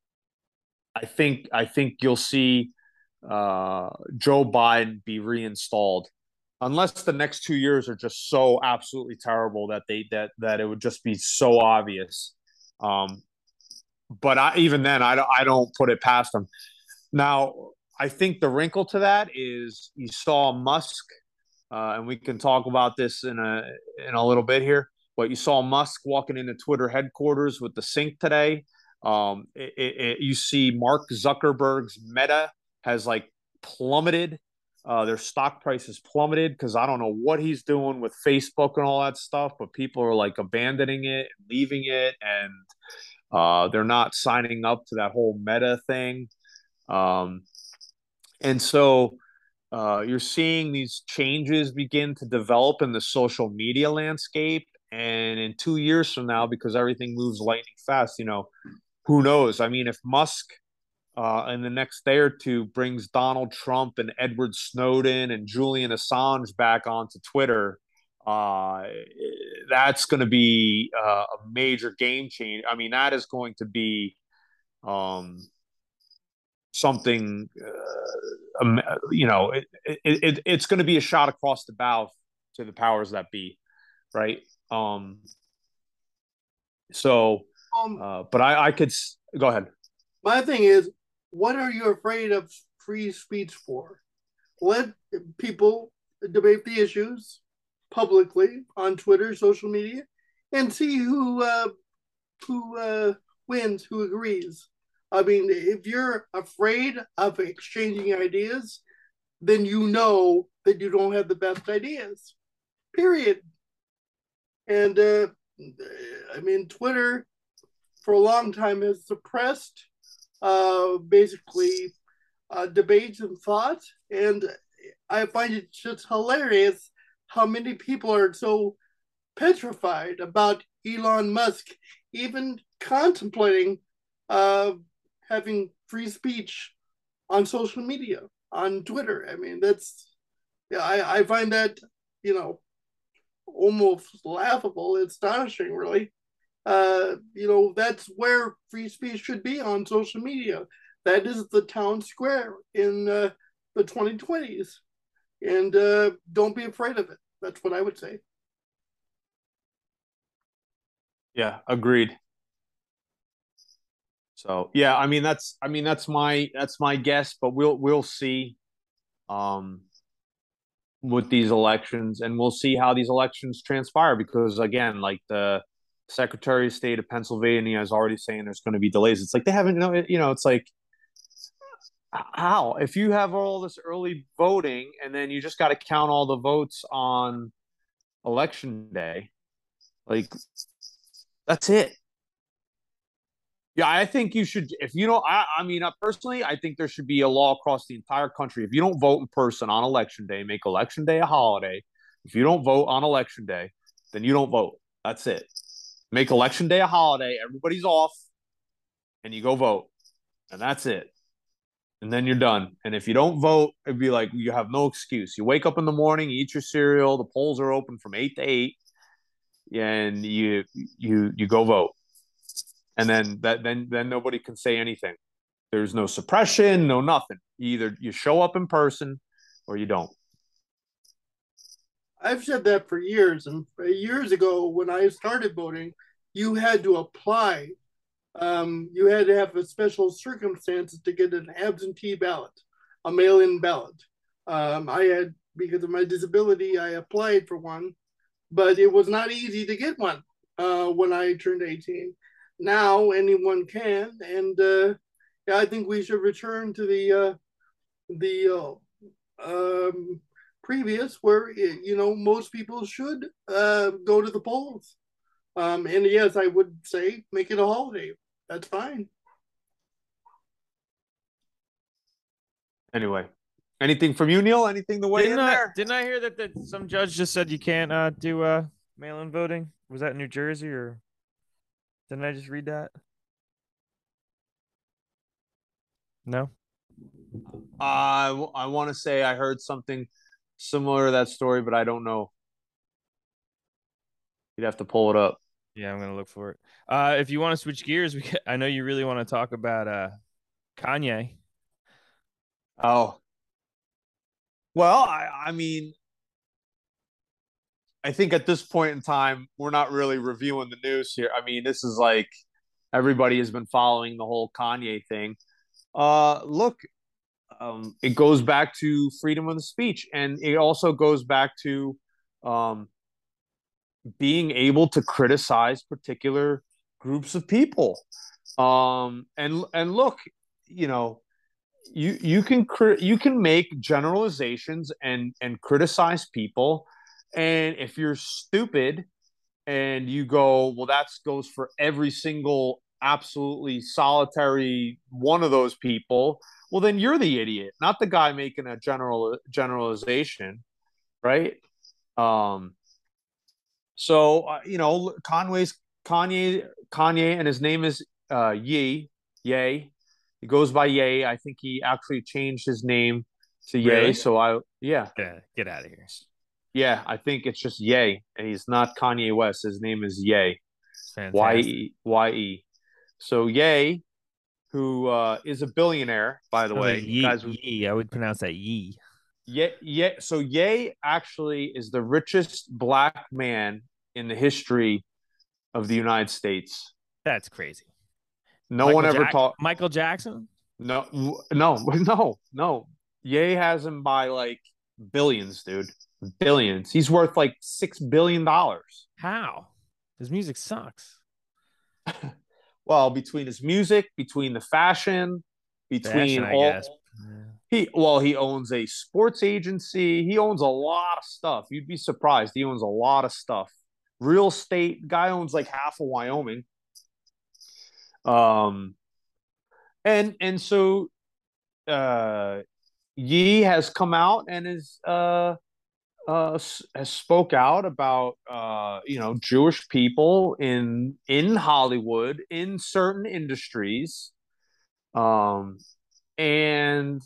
B: I think I think you'll see uh, Joe Biden be reinstalled, unless the next two years are just so absolutely terrible that they that that it would just be so obvious. Um, but I, even then, I don't I don't put it past them. Now, I think the wrinkle to that is you saw Musk, uh, and we can talk about this in a in a little bit here. But you saw Musk walking into Twitter headquarters with the sink today. Um, it, it, it, you see Mark Zuckerberg's Meta has like plummeted. Uh, their stock price has plummeted because I don't know what he's doing with Facebook and all that stuff, but people are like abandoning it and leaving it, and uh, they're not signing up to that whole Meta thing. Um, and so uh, you're seeing these changes begin to develop in the social media landscape. And in two years from now, because everything moves lightning fast, you know, who knows? I mean, if Musk uh, in the next day or two brings Donald Trump and Edward Snowden and Julian Assange back onto Twitter, uh, that's going to be uh, a major game change. I mean, that is going to be um, something, uh, um, you know, it, it, it, it's going to be a shot across the bow to the powers that be, right? Um, so,
C: Um,
B: uh, but I, I could go ahead.
C: My thing is, what are you afraid of free speech for? Let people debate the issues publicly on Twitter, social media, and see who uh, who uh, wins, who agrees. I mean, if you're afraid of exchanging ideas, then you know that you don't have the best ideas. Period. And uh, I mean, Twitter for a long time has suppressed uh, basically uh, debates and thought. And I find it just hilarious how many people are so petrified about Elon Musk even contemplating uh, having free speech on social media, on Twitter. I mean, that's, yeah, I, I find that, you know, almost laughable, astonishing, really. Uh, you know, that's where free speech should be, on social media. That is the town square in uh, the twenty twenties. And uh, don't be afraid of it. That's what I would say.
B: Yeah, agreed. So yeah, I mean that's I mean that's my that's my guess, but we'll we'll see um, with these elections, and we'll see how these elections transpire. Because again, like the Secretary of State of Pennsylvania is already saying there's going to be delays. It's like they haven't, you know, it's like how if you have all this early voting and then you just got to count all the votes on election day, like that's it. Yeah, I think you should. If you don't, I, I mean, uh, personally, I think there should be a law across the entire country. If you don't vote in person on election day, make election day a holiday. If you don't vote on election day, then you don't vote. That's it. Make election day a holiday. Everybody's off, and you go vote, and that's it. And then you're done. And if you don't vote, it'd be like you have no excuse. You wake up in the morning, you eat your cereal. The polls are open from eight to eight, and you you you go vote. And then that then then nobody can say anything. There's no suppression, no nothing. Either you show up in person or you don't.
C: I've said that for years. And years ago, when I started voting, you had to apply. Um, you had to have a special circumstances to get an absentee ballot, a mail-in ballot. Um, I had, because of my disability, I applied for one, but it was not easy to get one uh, when I turned eighteen. Now anyone can, and uh, yeah, I think we should return to the uh, the uh, um, previous, where you know most people should uh, go to the polls. Um, and yes, I would say make it a holiday. That's fine.
B: Anyway, anything from you, Neil? Anything to weigh
A: Didn't
B: in
A: I
B: there?
A: didn't I hear that, that some judge just said you can't uh do uh mail-in voting? Was that in New Jersey, or didn't I just read that? No.
B: Uh, I I want to say I heard something similar to that story, but I don't know. You'd have to pull it up.
A: Yeah, I'm gonna look for it. Uh, if you want to switch gears, we I know you really want to talk about uh Kanye.
B: Oh, well, I, I mean, I think at this point in time, we're not really reviewing the news here. I mean, this is like everybody has been following the whole Kanye thing. Uh, look, um, it goes back to freedom of the speech, and it also goes back to um, being able to criticize particular groups of people. Um, and and look, you know, you you can you can make generalizations and and criticize people, and if you're stupid and you go, well, that goes for every single absolutely solitary one of those people, well, then you're the idiot, not the guy making a general generalization, right? Um, so uh, you know, Conway's Kanye Kanye, and his name is uh, Ye Ye. He goes by Ye. I think he actually changed his name to Ye.
A: Really?
B: So I yeah
A: Yeah, get out of here.
B: yeah I think it's just Ye, and he's not Kanye West. His name is Ye. Y
A: Fantastic.
B: E Y E. So Ye, who uh, is a billionaire, by the
A: Sounds like
B: way,
A: Yee.
B: guys.
A: Yee. I would pronounce that Yee.
B: Ye, Ye, so Ye actually is the richest black man in the history of the United States.
A: That's crazy.
B: No
A: Michael
B: one ever
A: Jack
B: talked.
A: Michael Jackson?
B: No, no, no, no. Ye has him by like billions, dude. Billions. He's worth like six billion dollars.
A: How? His music sucks.
B: Well, between his music, between the fashion, between
A: Fashion, I
B: all
A: guess.
B: he well, he owns a sports agency. He owns a lot of stuff. You'd be surprised. He owns a lot of stuff. Real estate guy owns like half of Wyoming. Um, and and so uh Yee has come out and is uh, uh, has spoke out about uh, you know, Jewish people in in Hollywood in certain industries, um, and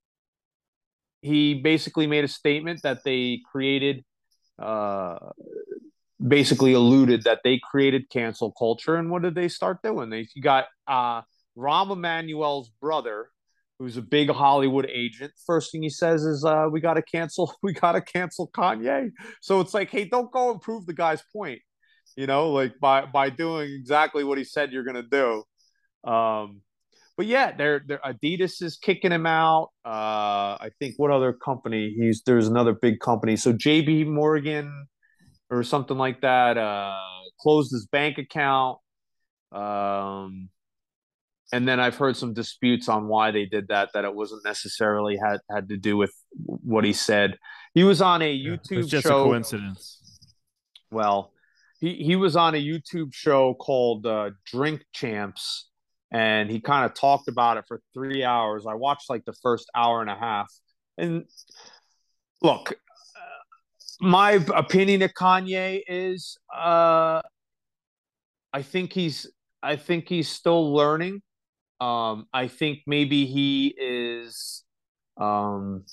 B: he basically made a statement that they created, uh, basically alluded that they created cancel culture. And what did they start doing? They got uh, Rahm Emanuel's brother, who's a big Hollywood agent. First thing he says is, uh, "We got to cancel. We got to cancel Kanye." So it's like, hey, don't go and prove the guy's point. You know, like by by doing exactly what he said you're gonna do. Um, but yeah, they're, they're Adidas is kicking him out. Uh, I think what other company? He's there's another big company. So J B Morgan or something like that uh, closed his bank account. Um, and then I've heard some disputes on why they did that. That it wasn't necessarily had had to do with what he said. He was on a
A: Yeah, it's
B: YouTube
A: just a
B: show.
A: coincidence.
B: Well, he he was on a YouTube show called uh, Drink Champs, and he kind of talked about it for three hours. I watched like the first hour and a half, and look, my opinion of Kanye is, uh, I think he's I think he's still learning. Um, I think maybe he is. Um,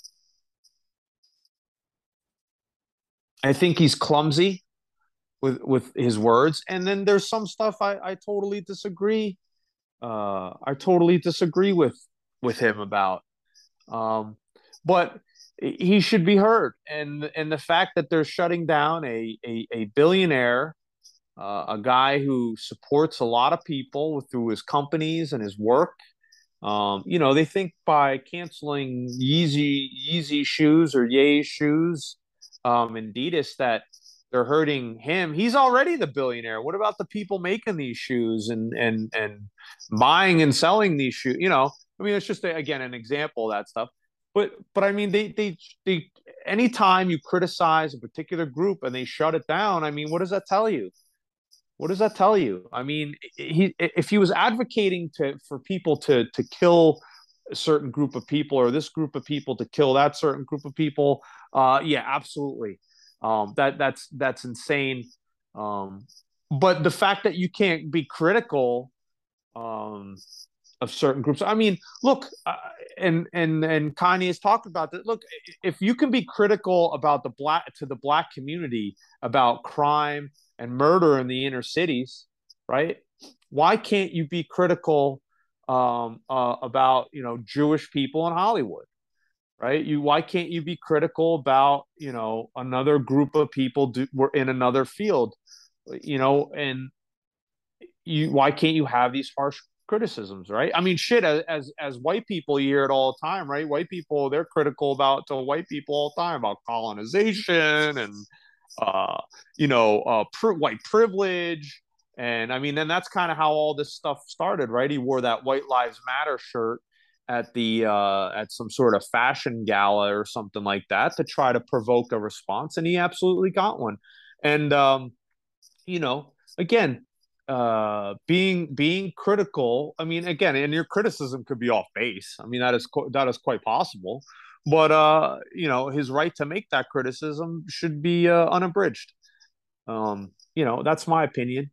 B: I think he's clumsy with with his words, and then there's some stuff I I totally disagree. Uh, I totally disagree with with him about. Um, but he should be heard, and and the fact that they're shutting down a a, a billionaire, uh, a guy who supports a lot of people through his companies and his work. Um, you know, they think by canceling Yeezy Yeezy shoes or Ye shoes, um, and Adidas, that they're hurting him. He's already the billionaire. What about the people making these shoes and and and buying and selling these shoes? You know, I mean, it's just a, again an example of that stuff. But but I mean, they they they anytime you criticize a particular group and they shut it down, I mean, what does that tell you? What does that tell you? I mean, he if he was advocating to for people to to kill a certain group of people or this group of people to kill that certain group of people, uh, yeah, absolutely. Um, that that's that's insane. Um, but the fact that you can't be critical um, of certain groups. I mean, look, uh, and and and Kanye has talked about that. Look, if you can be critical about the black to the black community about crime and murder in the inner cities, right? Why can't you be critical um, uh, about you know Jewish people in Hollywood, right? You why can't you be critical about you know another group of people do, were in another field, you know, and you why can't you have these harsh criticisms, right? I mean, shit, as as, as white people, you hear it all the time, right? White people, they're critical about to white people all the time about colonization and uh, you know, uh, pr- white privilege. And I mean, then that's kind of how all this stuff started, right? He wore that White Lives Matter shirt at the uh, at some sort of fashion gala or something like that to try to provoke a response, and he absolutely got one. And um, you know, again, uh, being being critical. I mean, again, and your criticism could be off base. I mean, that is that is quite possible. But uh, you know, his right to make that criticism should be uh, unabridged. Um, you know, that's my opinion.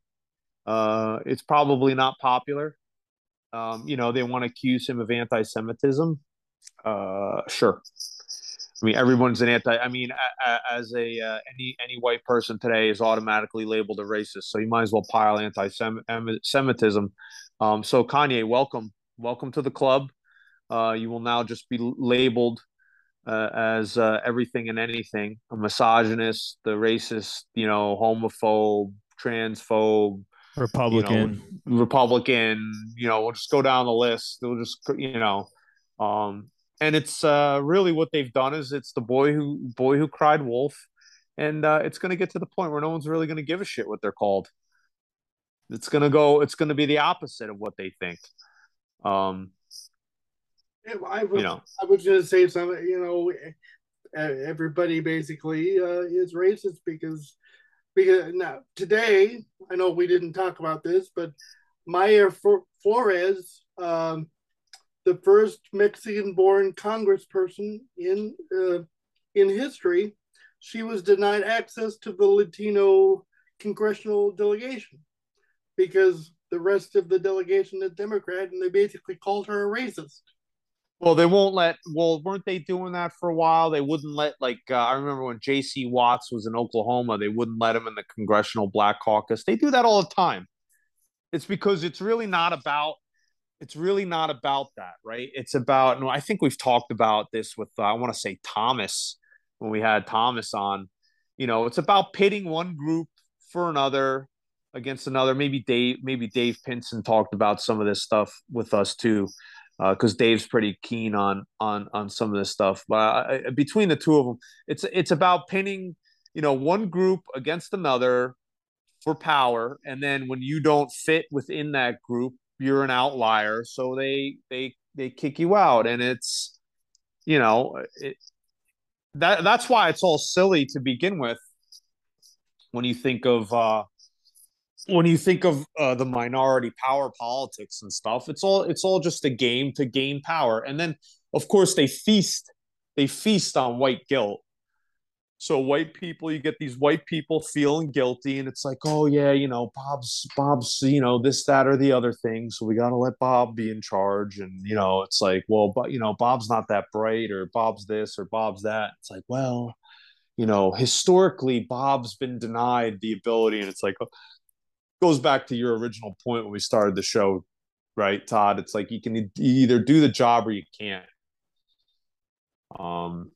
B: Uh, it's probably not popular. Um, you know, they want to accuse him of anti-Semitism. Uh, sure. I mean, everyone's an anti. I mean, a, a, as a uh, any any white person today is automatically labeled a racist, so you might as well pile anti-Semitism. Um, so Kanye, welcome, welcome to the club. Uh, you will now just be labeled uh, as uh, everything and anything: a misogynist, the racist, you know, homophobe, transphobe, you know,
A: Republican.
B: Republican. You know, we'll just go down the list. They'll just, you know, um, and it's uh, really what they've done is it's the boy who boy who cried wolf, and uh, it's going to get to the point where no one's really going to give a shit what they're called. It's going to go. It's going to be the opposite of what they think. Um,
C: I was,
B: you know,
C: I was going to say something. You know, everybody basically uh, is racist because because now today I know we didn't talk about this, but Maya Flores, um, the first Mexican-born congressperson in uh, in history, she was denied access to the Latino congressional delegation because the rest of the delegation is Democrat, and they basically called her a racist.
B: Well, they won't let. Well, weren't they doing that for a while? They wouldn't let. Like uh, I remember when J C Watts was in Oklahoma, they wouldn't let him in the Congressional Black Caucus. They do that all the time. It's because it's really not about. It's really not about that, right? It's about. No, I think we've talked about this with. Uh, I want to say Thomas when we had Thomas on. You know, it's about pitting one group for another against another. Maybe Dave. Maybe Dave Pinson talked about some of this stuff with us too because uh, Dave's pretty keen on on on some of this stuff. But uh, between the two of them, it's it's about pinning, you know, one group against another for power, and then when you don't fit within that group, you're an outlier. So they they they kick you out, and it's you know it, that that's why it's all silly to begin with when you think of. Uh, when you think of uh, the minority power politics and stuff, it's all it's all just a game to gain power, and then of course they feast they feast on white guilt. So white people, you get these white people feeling guilty, and it's like, oh yeah, you know, Bob's Bob's, you know, this, that, or the other thing. So we got to let Bob be in charge, and you know, it's like, well, but you know, Bob's not that bright, or Bob's this, or Bob's that. It's like, well, you know, historically, Bob's been denied the ability, and it's like, goes back to your original point when we started the show, right, Todd? It's like you can either do the job or you can't. Um,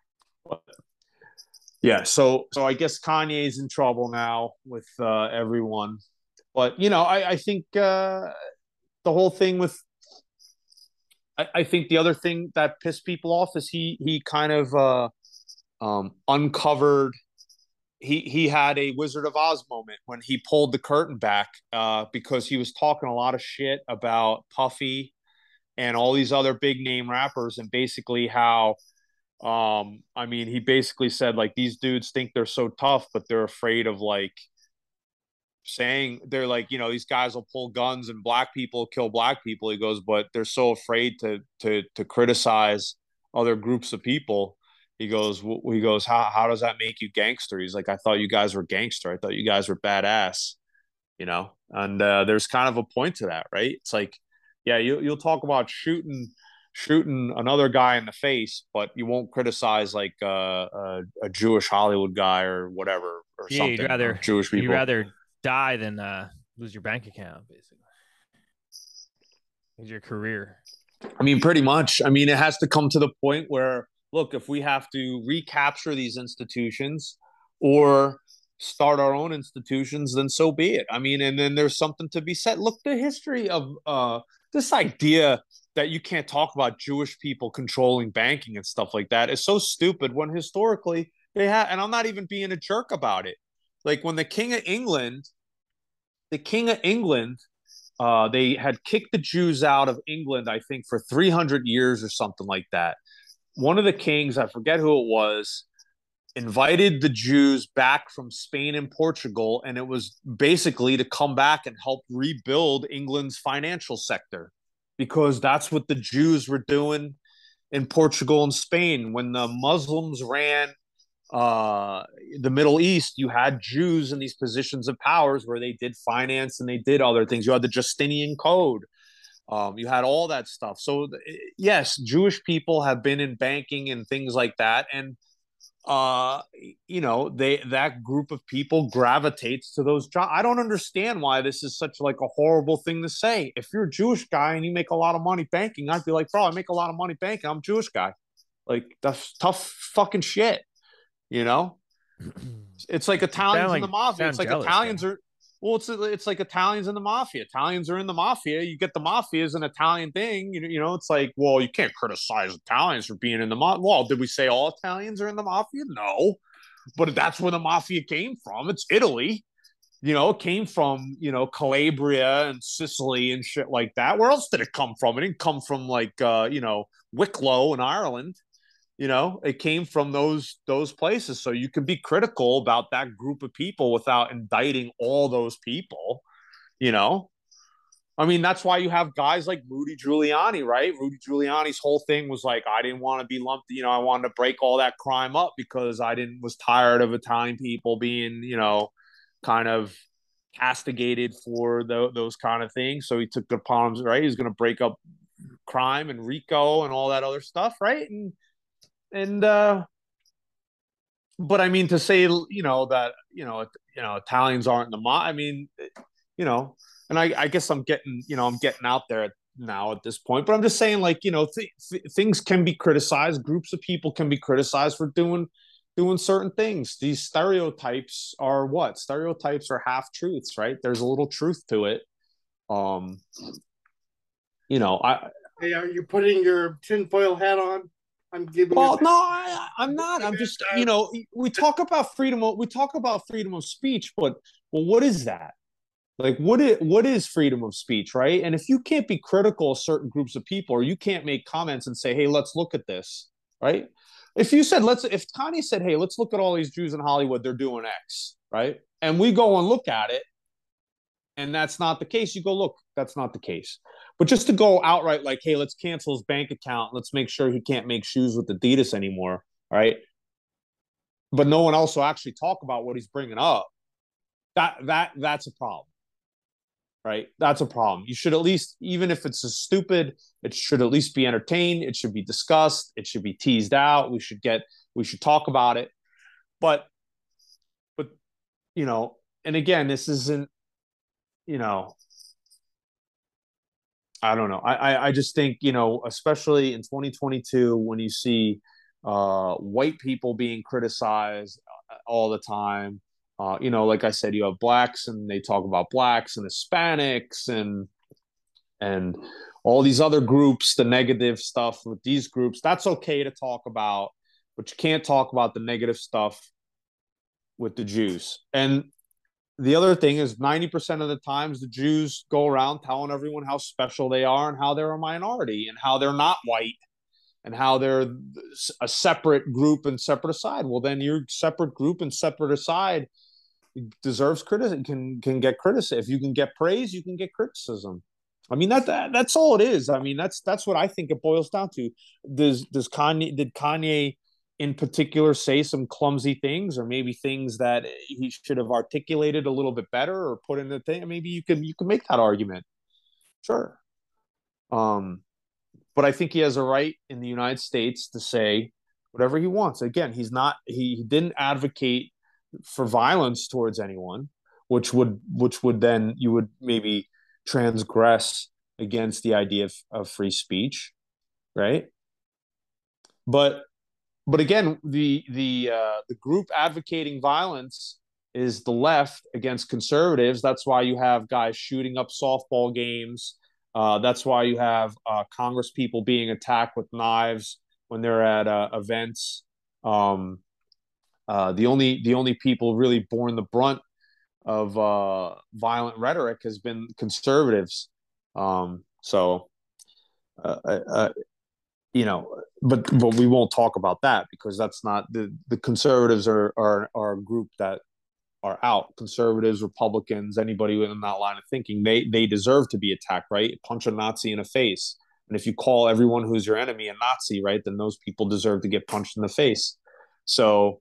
B: yeah. So, so I guess Kanye's in trouble now with uh, everyone, but you know, I, I think uh, the whole thing with, I, I think the other thing that pissed people off is he he kind of uh, um, uncovered he he had a Wizard of Oz moment when he pulled the curtain back uh, because he was talking a lot of shit about Puffy and all these other big name rappers, and basically how Um, I mean, he basically said like these dudes think they're so tough, but they're afraid of like saying they're like, you know, these guys will pull guns and black people kill black people. He goes, but they're so afraid to to to criticize other groups of people. He goes, he goes, how how does that make you gangster? He's like, I thought you guys were gangster. I thought you guys were badass, you know. And uh, there's kind of a point to that, right? It's like, yeah, you you'll talk about shooting shooting another guy in the face, but you won't criticize like uh, a, a Jewish Hollywood guy or whatever or
A: Yeah, you'd
B: something, or
A: rather
B: Jewish
A: you'd
B: people.
A: rather die than uh, lose your bank account, basically. Lose your career.
B: I mean, pretty much. I mean, it has to come to the point where, look, if we have to recapture these institutions or start our own institutions, then so be it. I mean, and then there's something to be said. Look, the history of uh, this idea that you can't talk about Jewish people controlling banking and stuff like that is so stupid when historically they have, and I'm not even being a jerk about it. Like when the King of England, the King of England uh, they had kicked the Jews out of England, I think, for three hundred years or something like that. One of the kings, I forget who it was, invited the Jews back from Spain and Portugal, and it was basically to come back and help rebuild England's financial sector, because that's what the Jews were doing in Portugal and Spain. When the Muslims ran uh, the Middle East, you had Jews in these positions of powers where they did finance and they did other things. You had the Justinian Code. Um, you had all that stuff. So yes, Jewish people have been in banking and things like that, and uh, you know, they that group of people gravitates to those jobs. I don't understand why this is such like a horrible thing to say. If you're a Jewish guy and you make a lot of money banking, I'd be like, bro, I make a lot of money banking. I'm a Jewish guy. Like that's tough fucking shit. You know, it's like Italians
A: like,
B: in the mafia. It's like
A: jealous,
B: Italians
A: though.
B: are. Well, it's it's like Italians in the mafia. Italians are in the mafia. You get the mafia as an Italian thing. You know, you know, it's like, well, you can't criticize Italians for being in the mafia. Well, did we say all Italians are in the mafia? No, but that's where the mafia came from. It's Italy. You know, it came from, you know, Calabria and Sicily and shit like that. Where else did it come from? It didn't come from like, uh, you know, Wicklow in Ireland. You know, it came from those those places. So you can be critical about that group of people without indicting all those people. You know, I mean, that's why you have guys like Rudy Giuliani, right? Rudy Giuliani's whole thing was like, I didn't want to be lumped. You know, I wanted to break all that crime up because I didn't was tired of Italian people being, you know, kind of castigated for the, those kind of things. So he took the palms, right? He's going to break up crime and RICO and all that other stuff, right? And and uh but I mean, to say, you know, that, you know, you know, Italians aren't in the mob. I mean, you know, and I, I guess I'm getting, you know, I'm getting out there now at this point, but I'm just saying, like, you know, th- th- things can be criticized. Groups of people can be criticized for doing doing certain things. These stereotypes are what? Stereotypes are half truths, right? There's a little truth to it. Um, you know, I.
C: Hey, are you putting your tinfoil hat on? I'm giving.
B: Well, no, I, I'm not. I'm just, you know, we talk about freedom. Of, we talk about freedom of speech, but well, what is that? Like, what is what is freedom of speech, right? And if you can't be critical of certain groups of people, or you can't make comments and say, "Hey, let's look at this," right? If you said, "Let's," if Kanye said, "Hey, let's look at all these Jews in Hollywood, they're doing X," right? And we go and look at it, and that's not the case, you go, look, that's not the case. But just to go outright like, hey, let's cancel his bank account, let's make sure he can't make shoes with Adidas anymore, right? But no one else will actually talk about what he's bringing up. That that that's a problem, right? That's a problem. You should at least, even if it's a stupid, it should at least be entertained. It should be discussed. It should be teased out. We should get, we should talk about it. But, but you know, and again, this isn't, you know, I don't know. I, I, I just think, you know, especially in twenty twenty-two, when you see uh, white people being criticized all the time, uh, you know, like I said, you have blacks and they talk about blacks and Hispanics and and all these other groups, the negative stuff with these groups. That's okay to talk about, but you can't talk about the negative stuff with the Jews. And the other thing is ninety percent of the times the Jews go around telling everyone how special they are and how they're a minority and how they're not white and how they're a separate group and separate aside. Well, then your separate group and separate aside deserves criticism, can can get criticism. If you can get praise, you can get criticism. I mean that, that that's all it is. I mean that's that's what I think it boils down to. Does does Kanye did Kanye in particular say some clumsy things, or maybe things that he should have articulated a little bit better or put in the thing? Maybe you can you can make that argument. Sure. Um, but I think he has a right in the United States to say whatever he wants. Again, he's not he, he didn't advocate for violence towards anyone, which would which would then you would maybe transgress against the idea of, of free speech, right? But but again, the the uh, the group advocating violence is the left against conservatives. That's why you have guys shooting up softball games. Uh, that's why you have uh, Congress people being attacked with knives when they're at uh, events. Um, uh, the only the only people really borne the brunt of uh, violent rhetoric has been conservatives. Um, so, uh, uh, you know, but but we won't talk about that because that's not the the conservatives are are are a group that are out. Conservatives, Republicans, anybody within that line of thinking, they they deserve to be attacked, right? Punch a Nazi in the face, and if you call everyone who's your enemy a Nazi, right, then those people deserve to get punched in the face. So,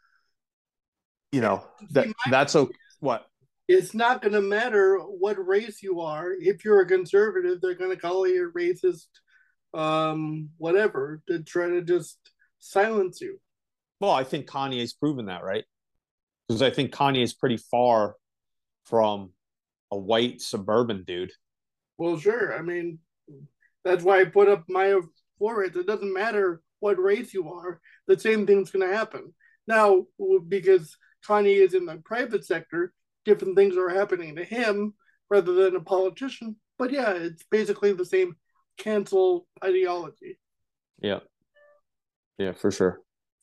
B: you know, that that's okay. What?
C: It's not going to matter what race you are. If you're a conservative, they're going to call you a racist, um, whatever, to try to just silence you.
B: Well, I think Kanye's proven that, right? Because I think Kanye is pretty far from a white suburban dude.
C: Well, sure. I mean, that's why I put up my forehead. It doesn't matter what race you are. The same thing's going to happen. Now, because Kanye is in the private sector, different things are happening to him rather than a politician. But yeah, it's basically the same cancel ideology.
B: Yeah. Yeah, for sure.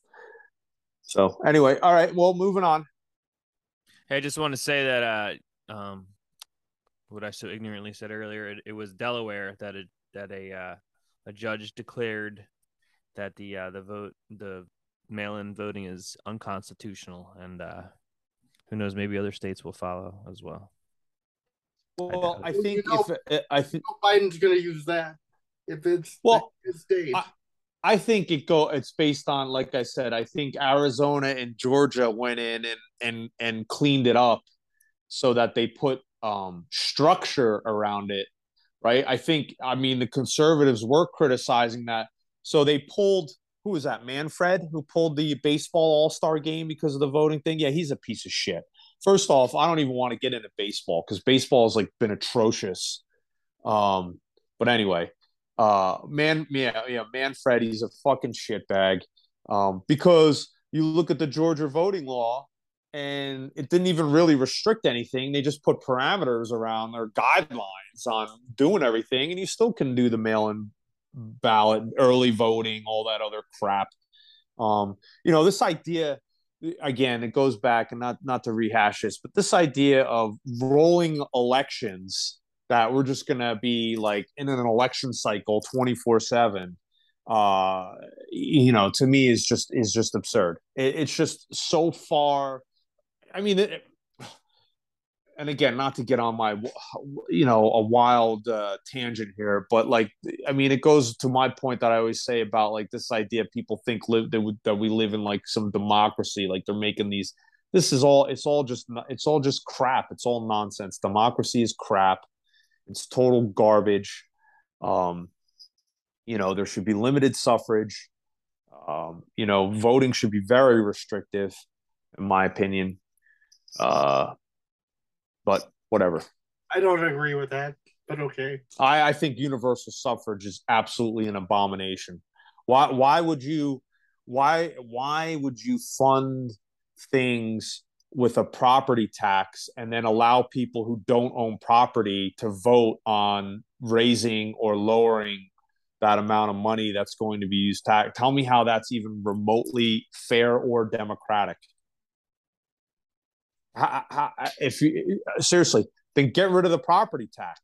B: So anyway, all right. Well, moving on.
A: Hey, I just want to say that uh, um, what I so ignorantly said earlier, it, it was Delaware that it, that a uh, a judge declared that the uh, the vote the mail-in voting is unconstitutional, and uh, who knows, maybe other states will follow as well.
B: Well, I, I think you know, if I think
C: Biden's going to use that if it's
B: well
C: his state.
B: I, I think it go. It's based on, like I said, I think Arizona and Georgia went in and and and cleaned it up so that they put um, structure around it, right? I think. I mean, the conservatives were criticizing that, so they pulled. Who was that? Manfred, who pulled the baseball all-star game because of the voting thing. Yeah, he's a piece of shit. First off, I don't even want to get into baseball because baseball has like been atrocious. Um, but anyway. Uh, man, yeah, yeah, Manfred, he's a fucking shitbag. Um, because you look at the Georgia voting law, and it didn't even really restrict anything. They just put parameters around their guidelines on doing everything, and you still can do the mail-in ballot, early voting, all that other crap. Um, you know, this idea, again, it goes back, and not not to rehash this, but this idea of rolling elections, that we're just going to be like in an election cycle twenty-four seven, uh, you know, to me is just, is just absurd. It, it's just so far. I mean, it, and again, not to get on my, you know, a wild uh, tangent here, but like, I mean, it goes to my point that I always say about like this idea people think live that, we, that we live in like some democracy, like they're making these, this is all, it's all just, it's all just crap. It's all nonsense. Democracy is crap. It's total garbage. Um, you know, there should be limited suffrage. Um, you know, voting should be very restrictive, in my opinion. Uh, but whatever.
C: I don't agree with that, but okay.
B: I, I think universal suffrage is absolutely an abomination. Why? Why would you? Why? Why would you fund things with a property tax and then allow people who don't own property to vote on raising or lowering that amount of money that's going to be used? Tax. Tell me how that's even remotely fair or democratic. How, how, if you seriously, then get rid of the property tax.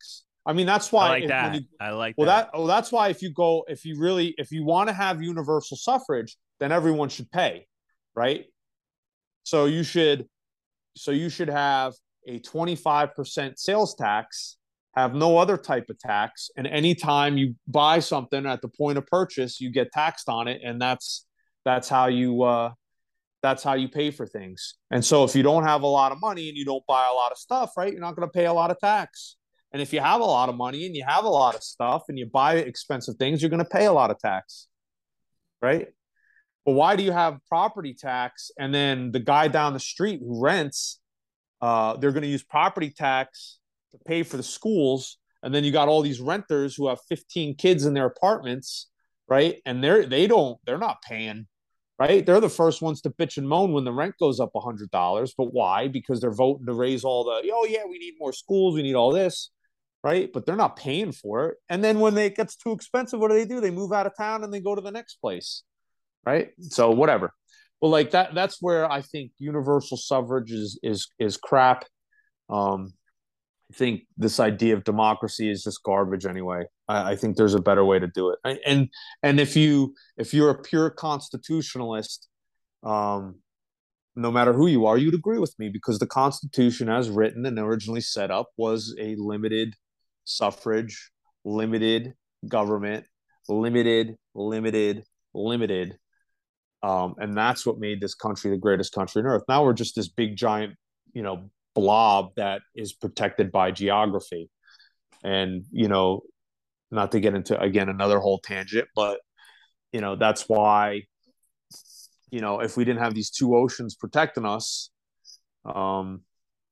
B: I mean, that's
A: I
B: why
A: like
B: if, when
A: that.
B: you
A: I like
B: well
A: that.
B: that oh that's why if you go if you really if you want to have universal suffrage, then everyone should pay, right? So you should so you should have a twenty-five percent sales tax, have no other type of tax, and anytime you buy something at the point of purchase, you get taxed on it, and that's that's how you uh, that's how you pay for things. And so if you don't have a lot of money and you don't buy a lot of stuff, right, you're not going to pay a lot of tax. And if you have a lot of money and you have a lot of stuff and you buy expensive things, you're going to pay a lot of tax, right? But why do you have property tax and then the guy down the street who rents, uh, they're going to use property tax to pay for the schools, and then you got all these renters who have fifteen kids in their apartments, right? And they're they don't they're not paying, right? They're the first ones to bitch and moan when the rent goes up a hundred dollars. But why? Because they're voting to raise all the oh yeah, we need more schools, we need all this, right? But they're not paying for it. And then when it gets too expensive, what do they do? They move out of town and they go to the next place, right? So whatever. Well, like that that's where I think universal suffrage is is is crap. Um, I think this idea of democracy is just garbage anyway. I, I think there's a better way to do it. And and if you if you're a pure constitutionalist, um, no matter who you are, you'd agree with me because the Constitution, as written and originally set up, was a limited suffrage, limited government, limited, limited, limited. Um, and that's what made this country the greatest country on earth. Now we're just this big giant, you know, blob that is protected by geography. And, you know, not to get into, again, another whole tangent, but, you know, that's why, you know, if we didn't have these two oceans protecting us, um,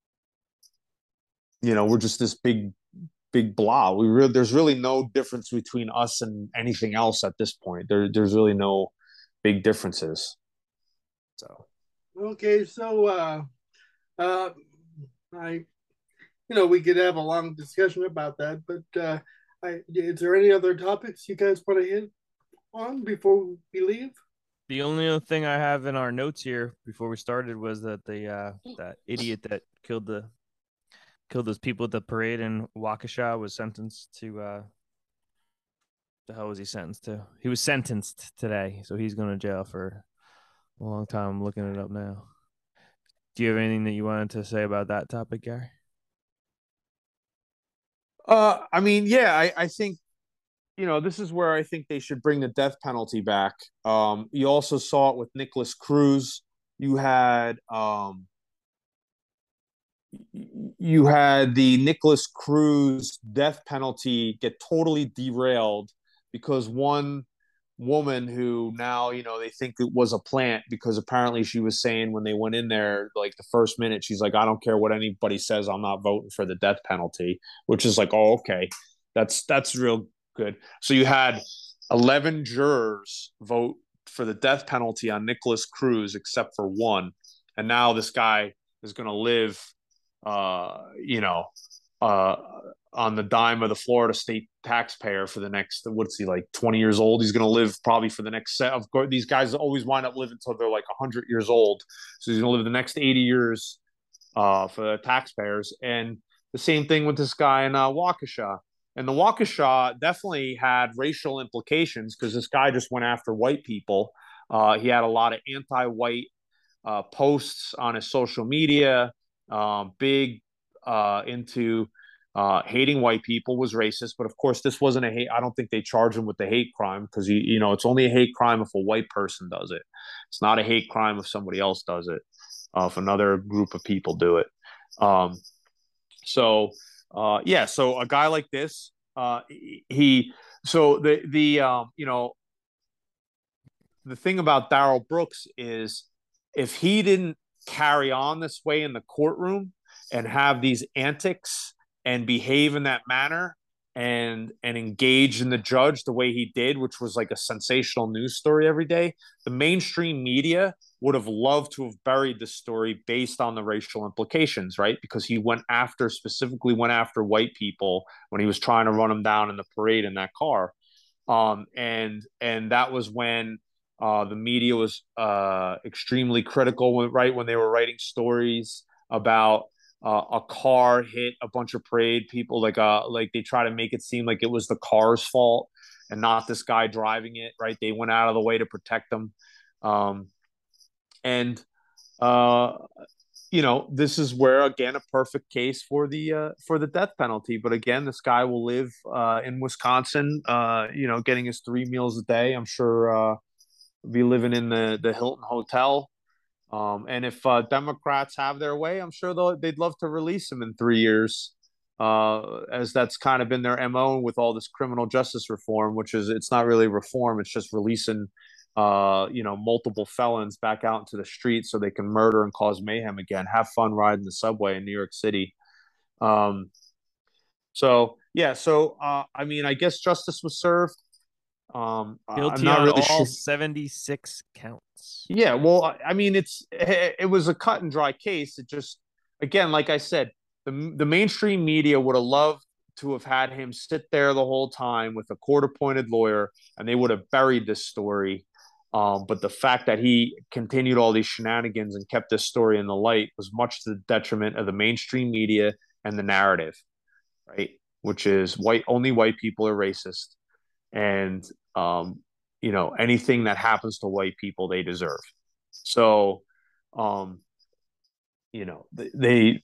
B: you know, we're just this big, big blob. We really, there's really no difference between us and anything else at this point. There, there's really no big differences. So,
C: Okay, so uh, uh, I, you know, we could have a long discussion about that, but uh, I, is there any other topics you guys want to hit on before we leave?
A: The only other thing I have in our notes here before we started was that the uh, that idiot that killed the killed those people at the parade in Waukesha was sentenced to uh the hell was he sentenced to? He was sentenced today, so he's going to jail for a long time. I'm looking it up now. Do you have anything that you wanted to say about that topic, Gary?
B: uh, I mean, yeah, I, I think you know this is where I think they should bring the death penalty back. Um, you also saw it with Nicholas Cruz. You had um, you had the Nicholas Cruz death penalty get totally derailed because one woman who now you know they think it was a plant because apparently she was saying when they went in there like the first minute she's like I don't care what anybody says, I'm not voting for the death penalty, which is like oh okay, that's that's real good. So you had eleven jurors vote for the death penalty on Nicholas Cruz except for one, and now this guy is going to live uh, you know, uh, on the dime of the Florida state taxpayer for the next, what's he like, twenty years old? He's going to live probably for the next set of course. These guys always wind up living until they're like one hundred years old. So he's going to live the next eighty years uh, for the taxpayers. And the same thing with this guy in uh, Waukesha. And the Waukesha definitely had racial implications because this guy just went after white people. Uh, he had a lot of anti white uh, posts on his social media. Um, big uh, into uh, hating white people, was racist. But of course, this wasn't a hate. I don't think they charge him with the hate crime because you you know it's only a hate crime if a white person does it. It's not a hate crime if somebody else does it. Uh, if another group of people do it. Um, so uh, yeah, so a guy like this, uh, he so the the um, you know the thing about Darrell Brooks is if he didn't carry on this way in the courtroom and have these antics and behave in that manner and and engage in the judge the way he did, which was like a sensational news story every day, the mainstream media would have loved to have buried the story based on the racial implications, right? Because he went after, specifically went after white people when he was trying to run them down in the parade in that car. Um, and and that was when uh, the media was uh, extremely critical, when, right when they were writing stories about uh, a car hit a bunch of parade people. Like uh, like they try to make it seem like it was the car's fault and not this guy driving it. Right? They went out of the way to protect them. Um, and uh, you know, this is where again a perfect case for the uh, for the death penalty. But again, this guy will live uh, in Wisconsin. Uh, you know, getting his three meals a day. I'm sure uh, be living in the the Hilton Hotel. Um, and if uh, Democrats have their way, I'm sure they'll, they'd love to release him in three years, uh, as that's kind of been their M O with all this criminal justice reform, which is it's not really reform; it's just releasing, uh, you know, multiple felons back out into the street so they can murder and cause mayhem again. Have fun riding the subway in New York City. Um, so yeah, so uh, I mean, I guess justice was served. Um, I'm
A: Guilty
B: not
A: on
B: really
A: all
B: sure.
A: seventy-six counts.
B: Yeah, well, I mean, it's it was a cut and dry case. It just, again, like I said, the the mainstream media would have loved to have had him sit there the whole time with a court-appointed lawyer, and they would have buried this story. Um, but the fact that he continued all these shenanigans and kept this story in the light was much to the detriment of the mainstream media and the narrative, right? Which is white only white people are racist, and um, you know anything that happens to white people they deserve. So, um, you know they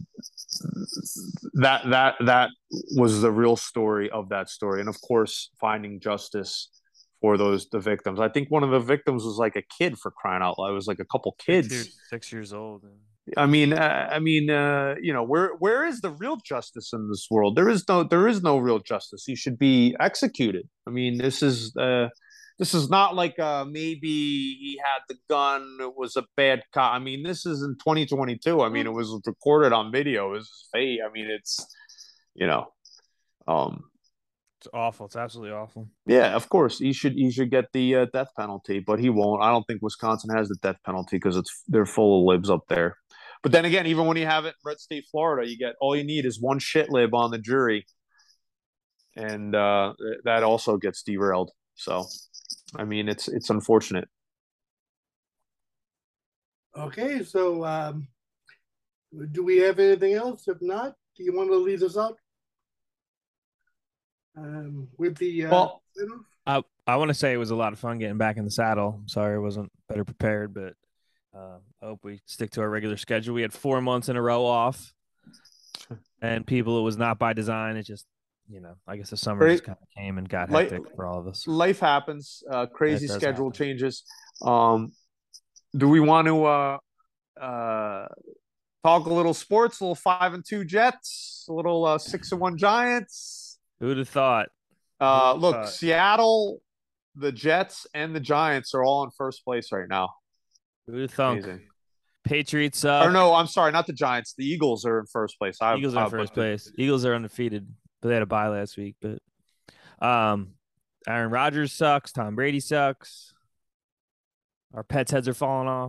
B: that that that was the real story of that story, and of course finding justice for those the victims. I think one of the victims was like a kid, for crying out loud. It was like a couple
A: Six
B: kids.
A: years, six years old.
B: I mean, uh, I mean, uh, you know, where where is the real justice in this world? There is no there is no real justice. He should be executed. I mean, this is uh, this is not like uh, maybe he had the gun. It was a bad cop. I mean, this is in twenty twenty-two. I mean, it was recorded on video. It was fake. I mean, it's you know, um,
A: It's awful. It's absolutely awful.
B: yeah, of course he should he should get the uh, death penalty, but he won't. I don't think Wisconsin has the death penalty because it's they're full of libs up there. But then again, even when you have it in red state Florida, you get all you need is one shit lib on the jury, and uh, that also gets derailed. So, I mean, it's it's unfortunate.
C: Okay, so um, do we have anything else? If not, do you want to lead us out um, with the? Uh,
B: well,
A: I I want to say it was a lot of fun getting back in the saddle. I'm sorry I wasn't better prepared, but uh, I hope we stick to our regular schedule. We had four months in a row off, and people, it was not by design. It just, you know, I guess the summer
B: Great.
A: just kind of came and got hectic life, for all of us.
B: Life happens. Uh, crazy schedule happen. changes. Um, do we want to uh, uh, talk a little sports? A little five and two Jets. A little uh, six and one Giants.
A: Who'd have thought?
B: Uh, Who'd look, thought? Seattle, the Jets, and the Giants are all in first place right now.
A: Who'd have thunk? Amazing. Patriots suck.
B: Or no, I'm sorry, not the Giants. The Eagles are in first place. I,
A: Eagles are in first place. The... Eagles are undefeated, but they had a bye last week. But um, Aaron Rodgers sucks. Tom Brady sucks. Our pets' heads are falling off.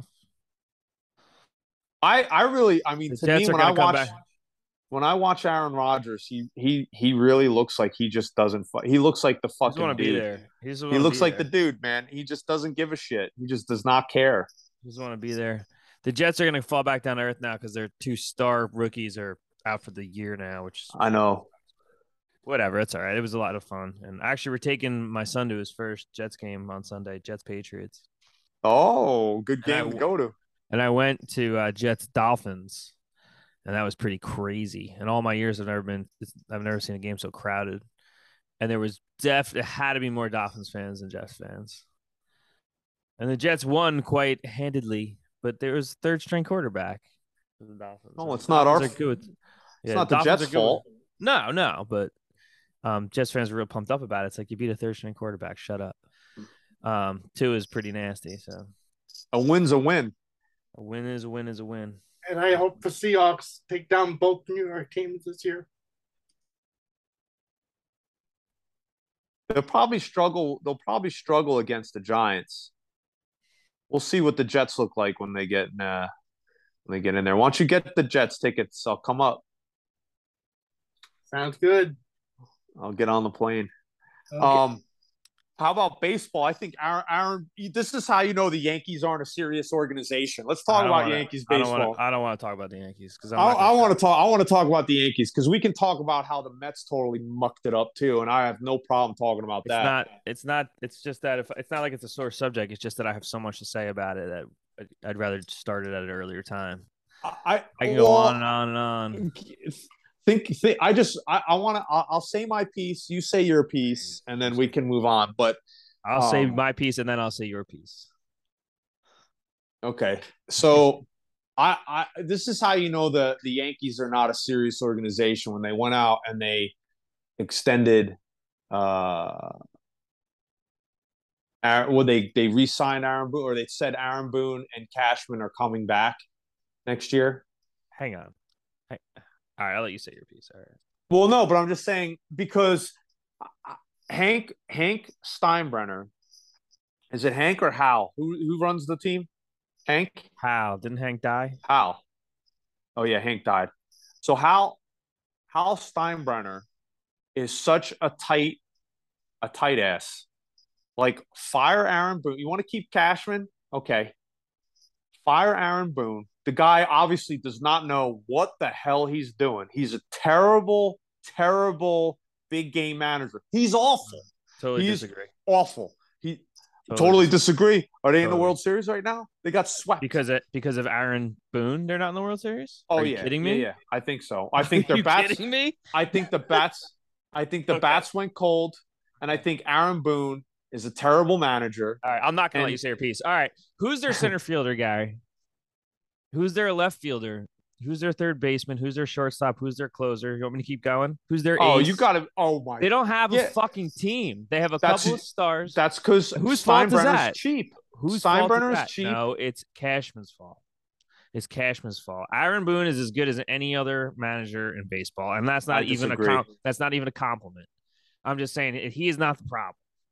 B: I I really, I mean,
A: the
B: to
A: Jets
B: me, when I watch back. when I watch Aaron Rodgers, he he he really looks like he just doesn't. He looks like the fucking
A: want to
B: dude.
A: Be there. He,
B: he looks like
A: there.
B: the dude, man. He just doesn't give a shit. He just does not care.
A: He just want to be there. The Jets are going to fall back down to earth now because their two star rookies are out for the year now, which is,
B: I know.
A: Whatever, it's all right. It was a lot of fun, and actually, we're taking my son to his first Jets game on Sunday. Jets Patriots.
B: Oh, good game
A: I,
B: to go to.
A: And I went to uh, Jets Dolphins, and that was pretty crazy. In all my years, I've never been, I've never seen a game so crowded. And there was def, it had to be more Dolphins fans than Jets fans. And the Jets won quite handedly, but there was third string quarterback for the Dolphins.
B: No, it's not our.
A: Good.
B: It's
A: yeah,
B: not the Jets' fault.
A: No, no, but um, Jets fans were real pumped up about it. It's like, you beat a third string quarterback. Shut up. Um, two is pretty nasty. So
B: a win's a win.
A: A win is a win is a win.
C: And I hope the Seahawks take down both New York teams this year.
B: They'll probably struggle. They'll probably struggle against the Giants. We'll see what the Jets look like when they get in, uh, when they get in there. Once you get the Jets tickets, I'll come up.
C: Sounds good.
B: I'll get on the plane.
C: Okay.
B: Um, How about baseball? I think Aaron, Aaron. This is how you know the Yankees aren't a serious organization. Let's talk about
A: wanna,
B: Yankees
A: I don't want
B: baseball.
A: to. I don't want to talk about the Yankees because
B: I, I want to talk. I want to talk about the Yankees because we can talk about how the Mets totally mucked it up too, and I have no problem talking about
A: it's
B: that.
A: not. It's not. It's just that if it's not like it's a sore subject. It's just that I have so much to say about it that I'd rather start it at an earlier time.
B: I
A: I can
B: well,
A: go on and on and on.
B: Think, think I just I, I want to. I'll, I'll say my piece. You say your piece, and then we can move on. But
A: I'll
B: um,
A: say my piece, and then I'll say your piece.
B: Okay, so I, I this is how you know the the Yankees are not a serious organization when they went out and they extended. Uh, Aaron, well, they they re-signed Aaron Boone, or they said Aaron Boone and Cashman are coming back next year.
A: Hang on. All right, I'll let you say your piece. All right.
B: Well, no, but I'm just saying because Hank Hank Steinbrenner, is it Hank or Hal? Who who runs the team? Hank?
A: Hal. Didn't Hank die?
B: Hal. Oh yeah, Hank died. So Hal Hal Steinbrenner is such a tight a tight ass. Like fire Aaron Boone. You want to keep Cashman? Okay. Fire Aaron Boone. The guy obviously does not know what the hell he's doing. He's a terrible, terrible big game manager. He's awful.
A: Totally
B: he's
A: disagree.
B: Awful. He
A: totally,
B: totally disagree. Are they totally. in the World Series right now? They got swept
A: because of, because of Aaron Boone. They're not in the World Series.
B: Oh
A: Are
B: yeah,
A: you kidding me?
B: Yeah, yeah. I think so. I think their bats.
A: Kidding me?
B: I think the bats. I think the okay. bats went cold, and I think Aaron Boone is a terrible manager.
A: All right, I'm not gonna and, let you say your piece. All right, who's their center fielder guy? Who's their left fielder? Who's their third baseman? Who's their shortstop? Who's their closer? You want me to keep going? Who's their
B: oh,
A: ace?
B: you got to. Oh my!
A: They don't have
B: yeah.
A: a fucking team. They have a
B: that's,
A: couple of stars.
B: That's because
A: whose fault is that?
B: Cheap.
A: Whose
B: Steinbrenner
A: is,
B: is cheap?
A: No, it's Cashman's fault. It's Cashman's fault. Aaron Boone is as good as any other manager in baseball, and that's not I even disagree. a com- that's not even a compliment. I'm just saying he is not the problem.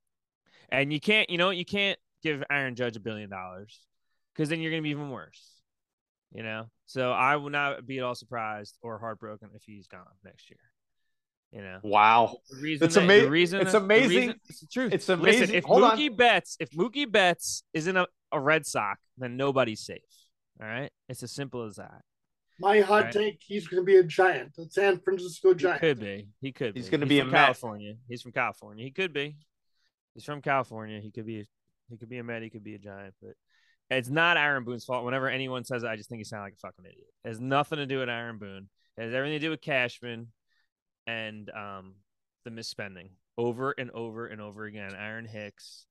A: And you can't, you know, you can't give Aaron Judge a billion dollars because then you're going to be even worse. You know, so I will not be at all surprised or heartbroken if he's gone next year. You know,
B: wow,
A: the reason
B: it's amazing.
A: It's
B: amazing.
A: It's the truth.
B: It's amazing.
A: Listen, if
B: Hold
A: Mookie
B: on.
A: Betts, if Mookie Betts isn't a, a Red Sox, then nobody's safe. All right, it's as simple as that.
C: My hot right? take: he's going to be a giant, a San Francisco Giant.
A: He could be. He could. Be.
B: He's going to
A: be
B: a
A: California. Met. He's from California. He could be. He's from California. He could be. He could be a Met. He could be a Giant, but. It's not Aaron Boone's fault. Whenever anyone says it, I just think you sound like a fucking idiot. It has nothing to do with Aaron Boone. It has everything to do with Cashman and um, the misspending over and over and over again. Aaron Hicks.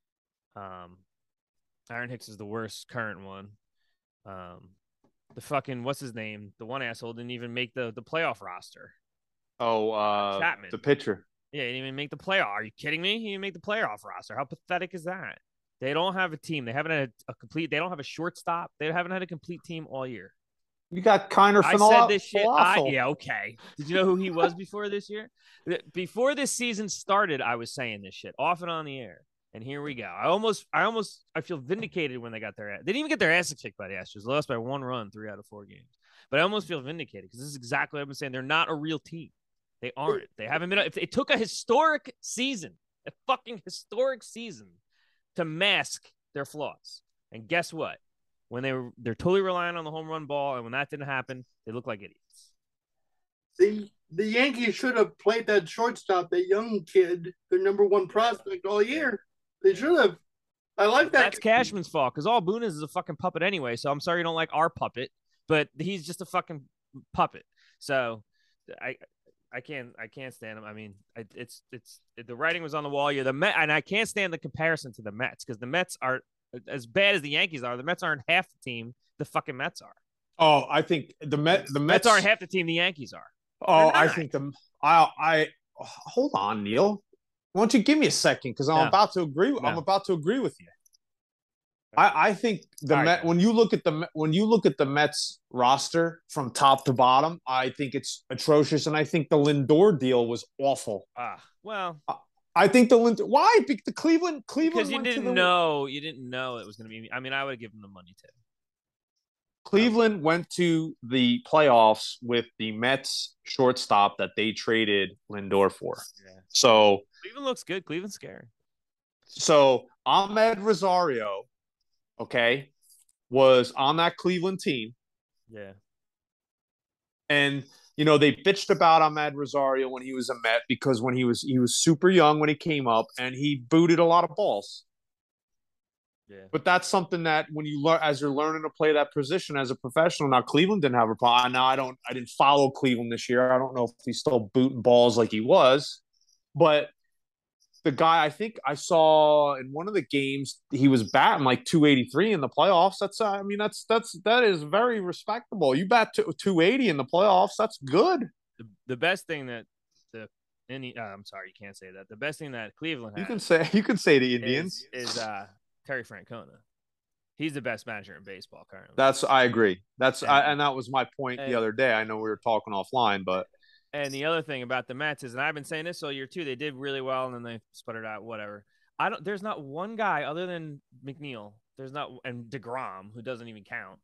A: Um, Aaron Hicks is the worst current one. Um, the fucking, what's his name? The one asshole didn't even make the, the playoff roster.
B: Oh, uh,
A: Chapman.
B: The pitcher.
A: Yeah, he didn't even make the playoff. Are you kidding me? He didn't make the playoff roster. How pathetic is that? They don't have a team. They haven't had a, a complete. They don't have a shortstop. They haven't had a complete team all year.
B: You got Kiner
A: I said this shit. I, yeah, okay. Did you know who he was before this year? Before this season started, I was saying this shit off and on the air. And here we go. I almost, I almost, I feel vindicated when they got their ass. They didn't even get their ass kicked by the Astros. They lost by one run, three out of four games. But I almost feel vindicated because this is exactly what I've been saying. They're not a real team. They aren't. They haven't been. If it took a historic season, a fucking historic season, to mask their flaws. And guess what? When they were, they're totally relying on the home run ball, and when that didn't happen, they look like idiots.
C: The the Yankees should have played that shortstop, that young kid, their number one prospect all year. They should have. I like that.
A: That's Cashman's fault because all Boone is is a fucking puppet anyway. So I'm sorry you don't like our puppet, but he's just a fucking puppet. So I. I can't. I can't stand him. I mean, it's it's the writing was on the wall. You're the Met, and I can't stand the comparison to the Mets because the Mets are as bad as the Yankees are. The Mets aren't half the team the fucking Mets are.
B: Oh, I think the Met the Mets,
A: Mets aren't half the team the Yankees are.
B: Oh, I think the I I hold on, Neil. Why don't you give me a second because I'm no. about to agree. No. I'm about to agree with you. I, I think the Met, right. when you look at the when you look at the Mets roster from top to bottom, I think it's atrocious, and I think the Lindor deal was awful.
A: Ah, well,
B: I, I think the Lindor. Why? The Cleveland, Cleveland.
A: Because you didn't
B: the,
A: know, you didn't know it was going to be. I mean, I would have given them money too.
B: Cleveland um, went to the playoffs with the Mets shortstop that they traded Lindor for.
A: Yeah.
B: So
A: Cleveland looks good. Cleveland's scary.
B: So Ahmed Rosario, okay, was on that Cleveland team.
A: Yeah.
B: And you know, they bitched about Ahmed Rosario when he was a Met because when he was he was super young when he came up and he booted a lot of balls.
A: Yeah.
B: But that's something that when you learn as you're learning to play that position as a professional. Now Cleveland didn't have a problem. Now I don't I didn't follow Cleveland this year. I don't know if he's still booting balls like he was, but the guy I think I saw in one of the games he was batting like two eighty-three in the playoffs. That's I mean that's that's that is very respectable. You bat two eighty in the playoffs. That's good.
A: The, the best thing that the any uh, I'm sorry, you can't say that. The best thing that Cleveland has
B: You can say you can say the Indians
A: is, is uh Terry Francona. He's the best manager in baseball currently.
B: That's I agree. That's
A: and,
B: I, and that was my point
A: and,
B: the other day. I know we were talking offline, but
A: and the other thing about the Mets is, and I've been saying this all year too, they did really well and then they sputtered out, whatever. I don't. There's not one guy other than McNeil. There's not, and DeGrom, who doesn't even count.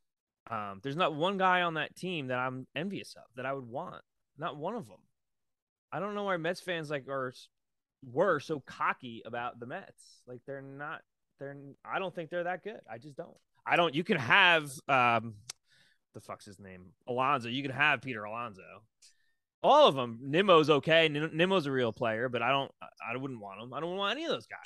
A: Um, there's not one guy on that team that I'm envious of that I would want. Not one of them. I don't know why Mets fans like are were so cocky about the Mets. Like they're not. They're. I don't think they're that good. I just don't. I don't. You can have um, the fuck's his name, Alonso. You can have Peter Alonso. All of them. Nimmo's okay. Nimmo's a real player, but I don't. I wouldn't want him. I don't want any of those guys.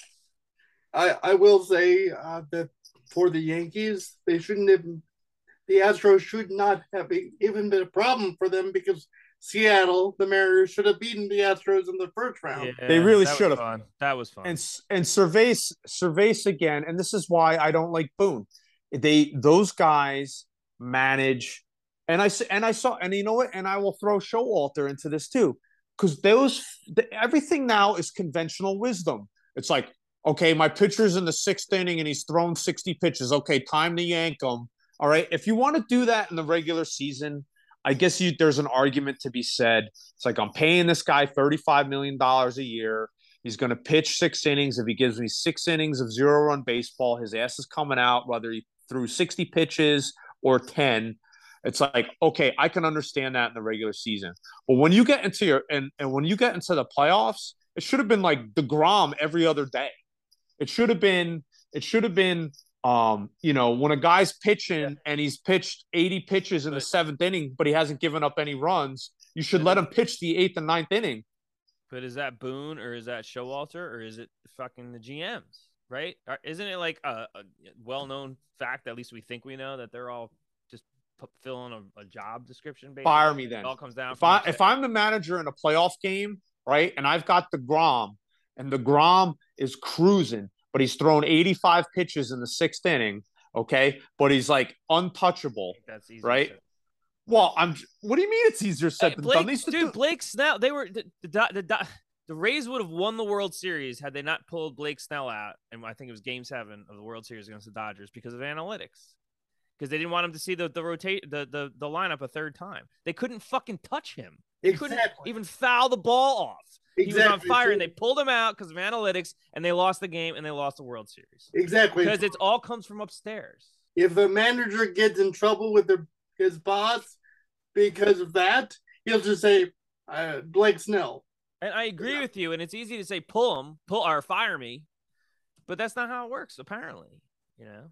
C: I I will say uh, that for the Yankees, they shouldn't have. The Astros should not have even been a problem for them because Seattle, the Mariners, should have beaten the Astros in the first round.
B: Yeah, they really
A: should
B: have.
A: Fun. That was fun.
B: And and Cervais, Cervais again, and this is why I don't like Boone. They those guys manage, and I and I saw, and you know what? And I will throw Showalter into this too, because those the, everything now is conventional wisdom. It's like, okay, my pitcher's in the sixth inning and he's thrown sixty pitches. Okay, time to yank him. All right, if you want to do that in the regular season, I guess you, there's an argument to be said. It's like, I'm paying this guy thirty-five million dollars a year. He's going to pitch six innings. If he gives me six innings of zero-run baseball, his ass is coming out, whether he threw sixty pitches or ten. It's like, okay, I can understand that in the regular season. But when you get into your and, and when you get into the playoffs, it should have been like DeGrom every other day. It should have been, it should have been Um, you know, when a guy's pitching yeah. and he's pitched eighty pitches in but, the seventh inning, but he hasn't given up any runs, you should let him pitch the eighth and ninth inning.
A: But is that Boone or is that Showalter or is it fucking the G Ms, right? Or isn't it like a, a well-known fact, at least we think we know, that they're all just filling a, a job description? Basically?
B: Fire me then.
A: It all comes down.
B: If, I, if I'm the manager in a playoff game, right, and I've got DeGrom, and DeGrom is cruising, but he's thrown eighty-five pitches in the sixth inning, okay? But he's like untouchable, that's easy, right? Said. Well, I'm. What do you mean it's easier said
A: hey,
B: than
A: Blake,
B: done? These
A: dude,
B: two...
A: Blake Snell, they were the, the the the Rays would have won the World Series had they not pulled Blake Snell out, and I think it was Game Seven of the World Series against the Dodgers because of analytics, because they didn't want him to see the the rotate the the the lineup a third time. They couldn't fucking touch him. They
C: exactly.
A: couldn't even foul the ball off.
C: Exactly.
A: He was on fire, and they pulled him out because of analytics, and they lost the game, and they lost the World Series.
C: Exactly.
A: Because it all comes from upstairs.
C: If a manager gets in trouble with the, his boss because of that, he'll just say, uh, Blake Snell.
A: And I agree yeah. with you, and it's easy to say pull him, pull or fire me, but that's not how it works, apparently. You know?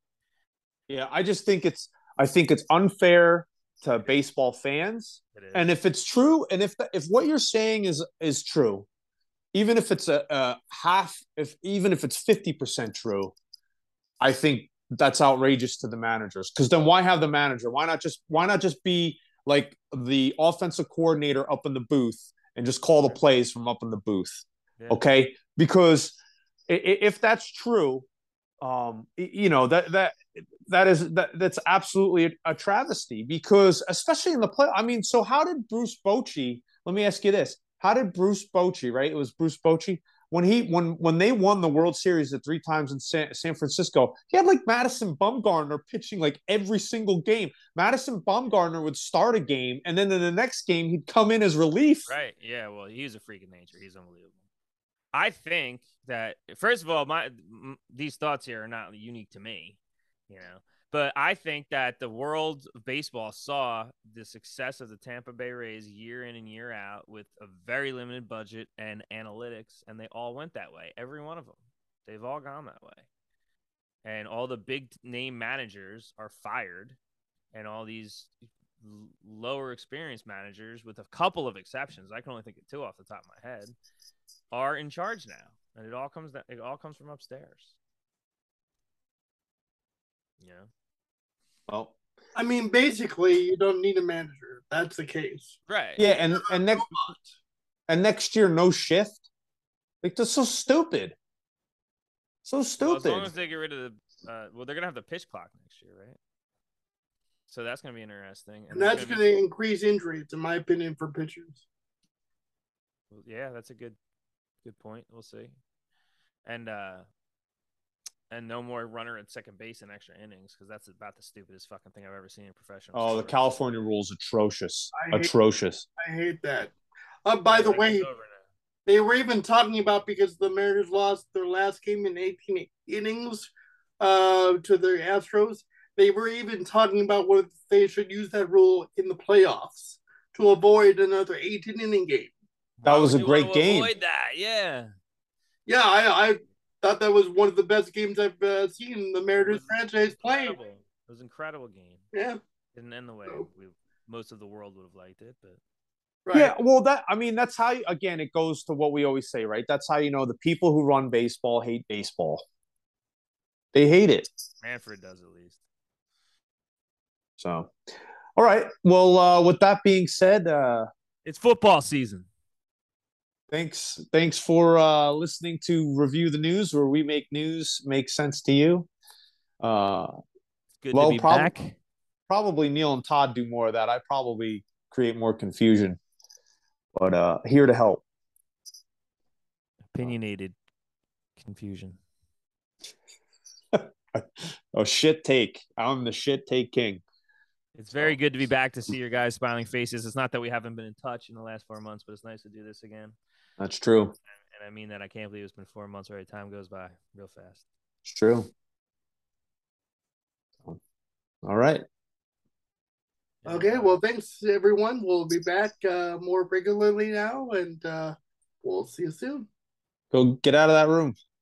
B: Yeah, I just think it's I think it's unfair to baseball fans. And if it's true, and if the, if what you're saying is is true, even if it's a, a half, if even if it's fifty percent true, I think that's outrageous to the managers. Because then why have the manager? Why not just why not just be like the offensive coordinator up in the booth and just call the plays from up in the booth? Yeah. Okay, because if that's true, um, you know that that. That is that that's absolutely a, a travesty because especially in the play. I mean, so how did Bruce Bochy? Let me ask you this: how did Bruce Bochy? Right, it was Bruce Bochy when he when when they won the World Series the three times in San, San Francisco. He had like Madison Bumgarner pitching like every single game. Madison Bumgarner would start a game, and then in the next game he'd come in as relief.
A: Right? Yeah. Well, he's a freak of nature. He's unbelievable. I think that first of all, my these thoughts here are not unique to me. You know, but I think that the world of baseball saw the success of the Tampa Bay Rays year in and year out with a very limited budget and analytics, and they all went that way, every one of them. They've all gone that way. And all the big name managers are fired, and all these lower experienced managers, with a couple of exceptions, I can only think of two off the top of my head, are in charge now. And it all comes down, it all comes from upstairs. Yeah.
B: Well,
C: I mean, basically, you don't need a manager. That's the case.
A: Right.
B: yeah, and and next and next year no shift. Like that's so stupid. So stupid.
A: Well, as long as they get rid of the, uh, well, they're gonna have the pitch clock next year, right? So that's gonna be interesting.
C: And, and that's
A: gonna,
C: gonna
A: be...
C: increase injuries, in my opinion, for pitchers.
A: Well, yeah, that's a good, good point. We'll see. And uh, and no more runner at second base in extra innings, because that's about the stupidest fucking thing I've ever seen in professional.
B: Oh,
A: sports.
B: the California rule is atrocious.
C: I
B: atrocious.
C: Hate, I hate that. Uh, by the way, they were even talking about, because the Mariners lost their last game in eighteen innings uh, to the Astros. They were even talking about whether they should use that rule in the playoffs to avoid another eighteen inning game.
B: That was a great game.
A: Avoid that, yeah.
C: Yeah, I, I thought that was one of the best games I've uh, seen in the Mariners franchise playing.
A: It was an incredible game.
C: Yeah.
A: Didn't end the way
C: so.
A: we, most of the world would have liked it, but.
B: Right. Yeah, well, that I mean, that's how, again, it goes to what we always say, right? That's how you know the people who run baseball hate baseball. They hate it.
A: Manfred does, at least.
B: So, all right. Well, uh, with that being said, uh,
A: it's football season.
B: Thanks. Thanks for uh, listening to Review the News, where we make news make sense to you. Uh,
A: it's good
B: well,
A: to be
B: prob-
A: back.
B: Probably Neil and Todd do more of that. I probably create more confusion. But uh, here to help.
A: Opinionated confusion.
B: Oh, shit take. I'm the shit take king.
A: It's very so. good to be back to see your guys' smiling faces. It's not that we haven't been in touch in the last four months, but it's nice to do this again.
B: That's true.
A: And, and I mean that. I can't believe it's been four months already. Time goes by real fast.
B: It's true. All right.
C: Okay, well, thanks, everyone. We'll be back uh, more regularly now, and uh, we'll see you soon.
B: Go get out of that room.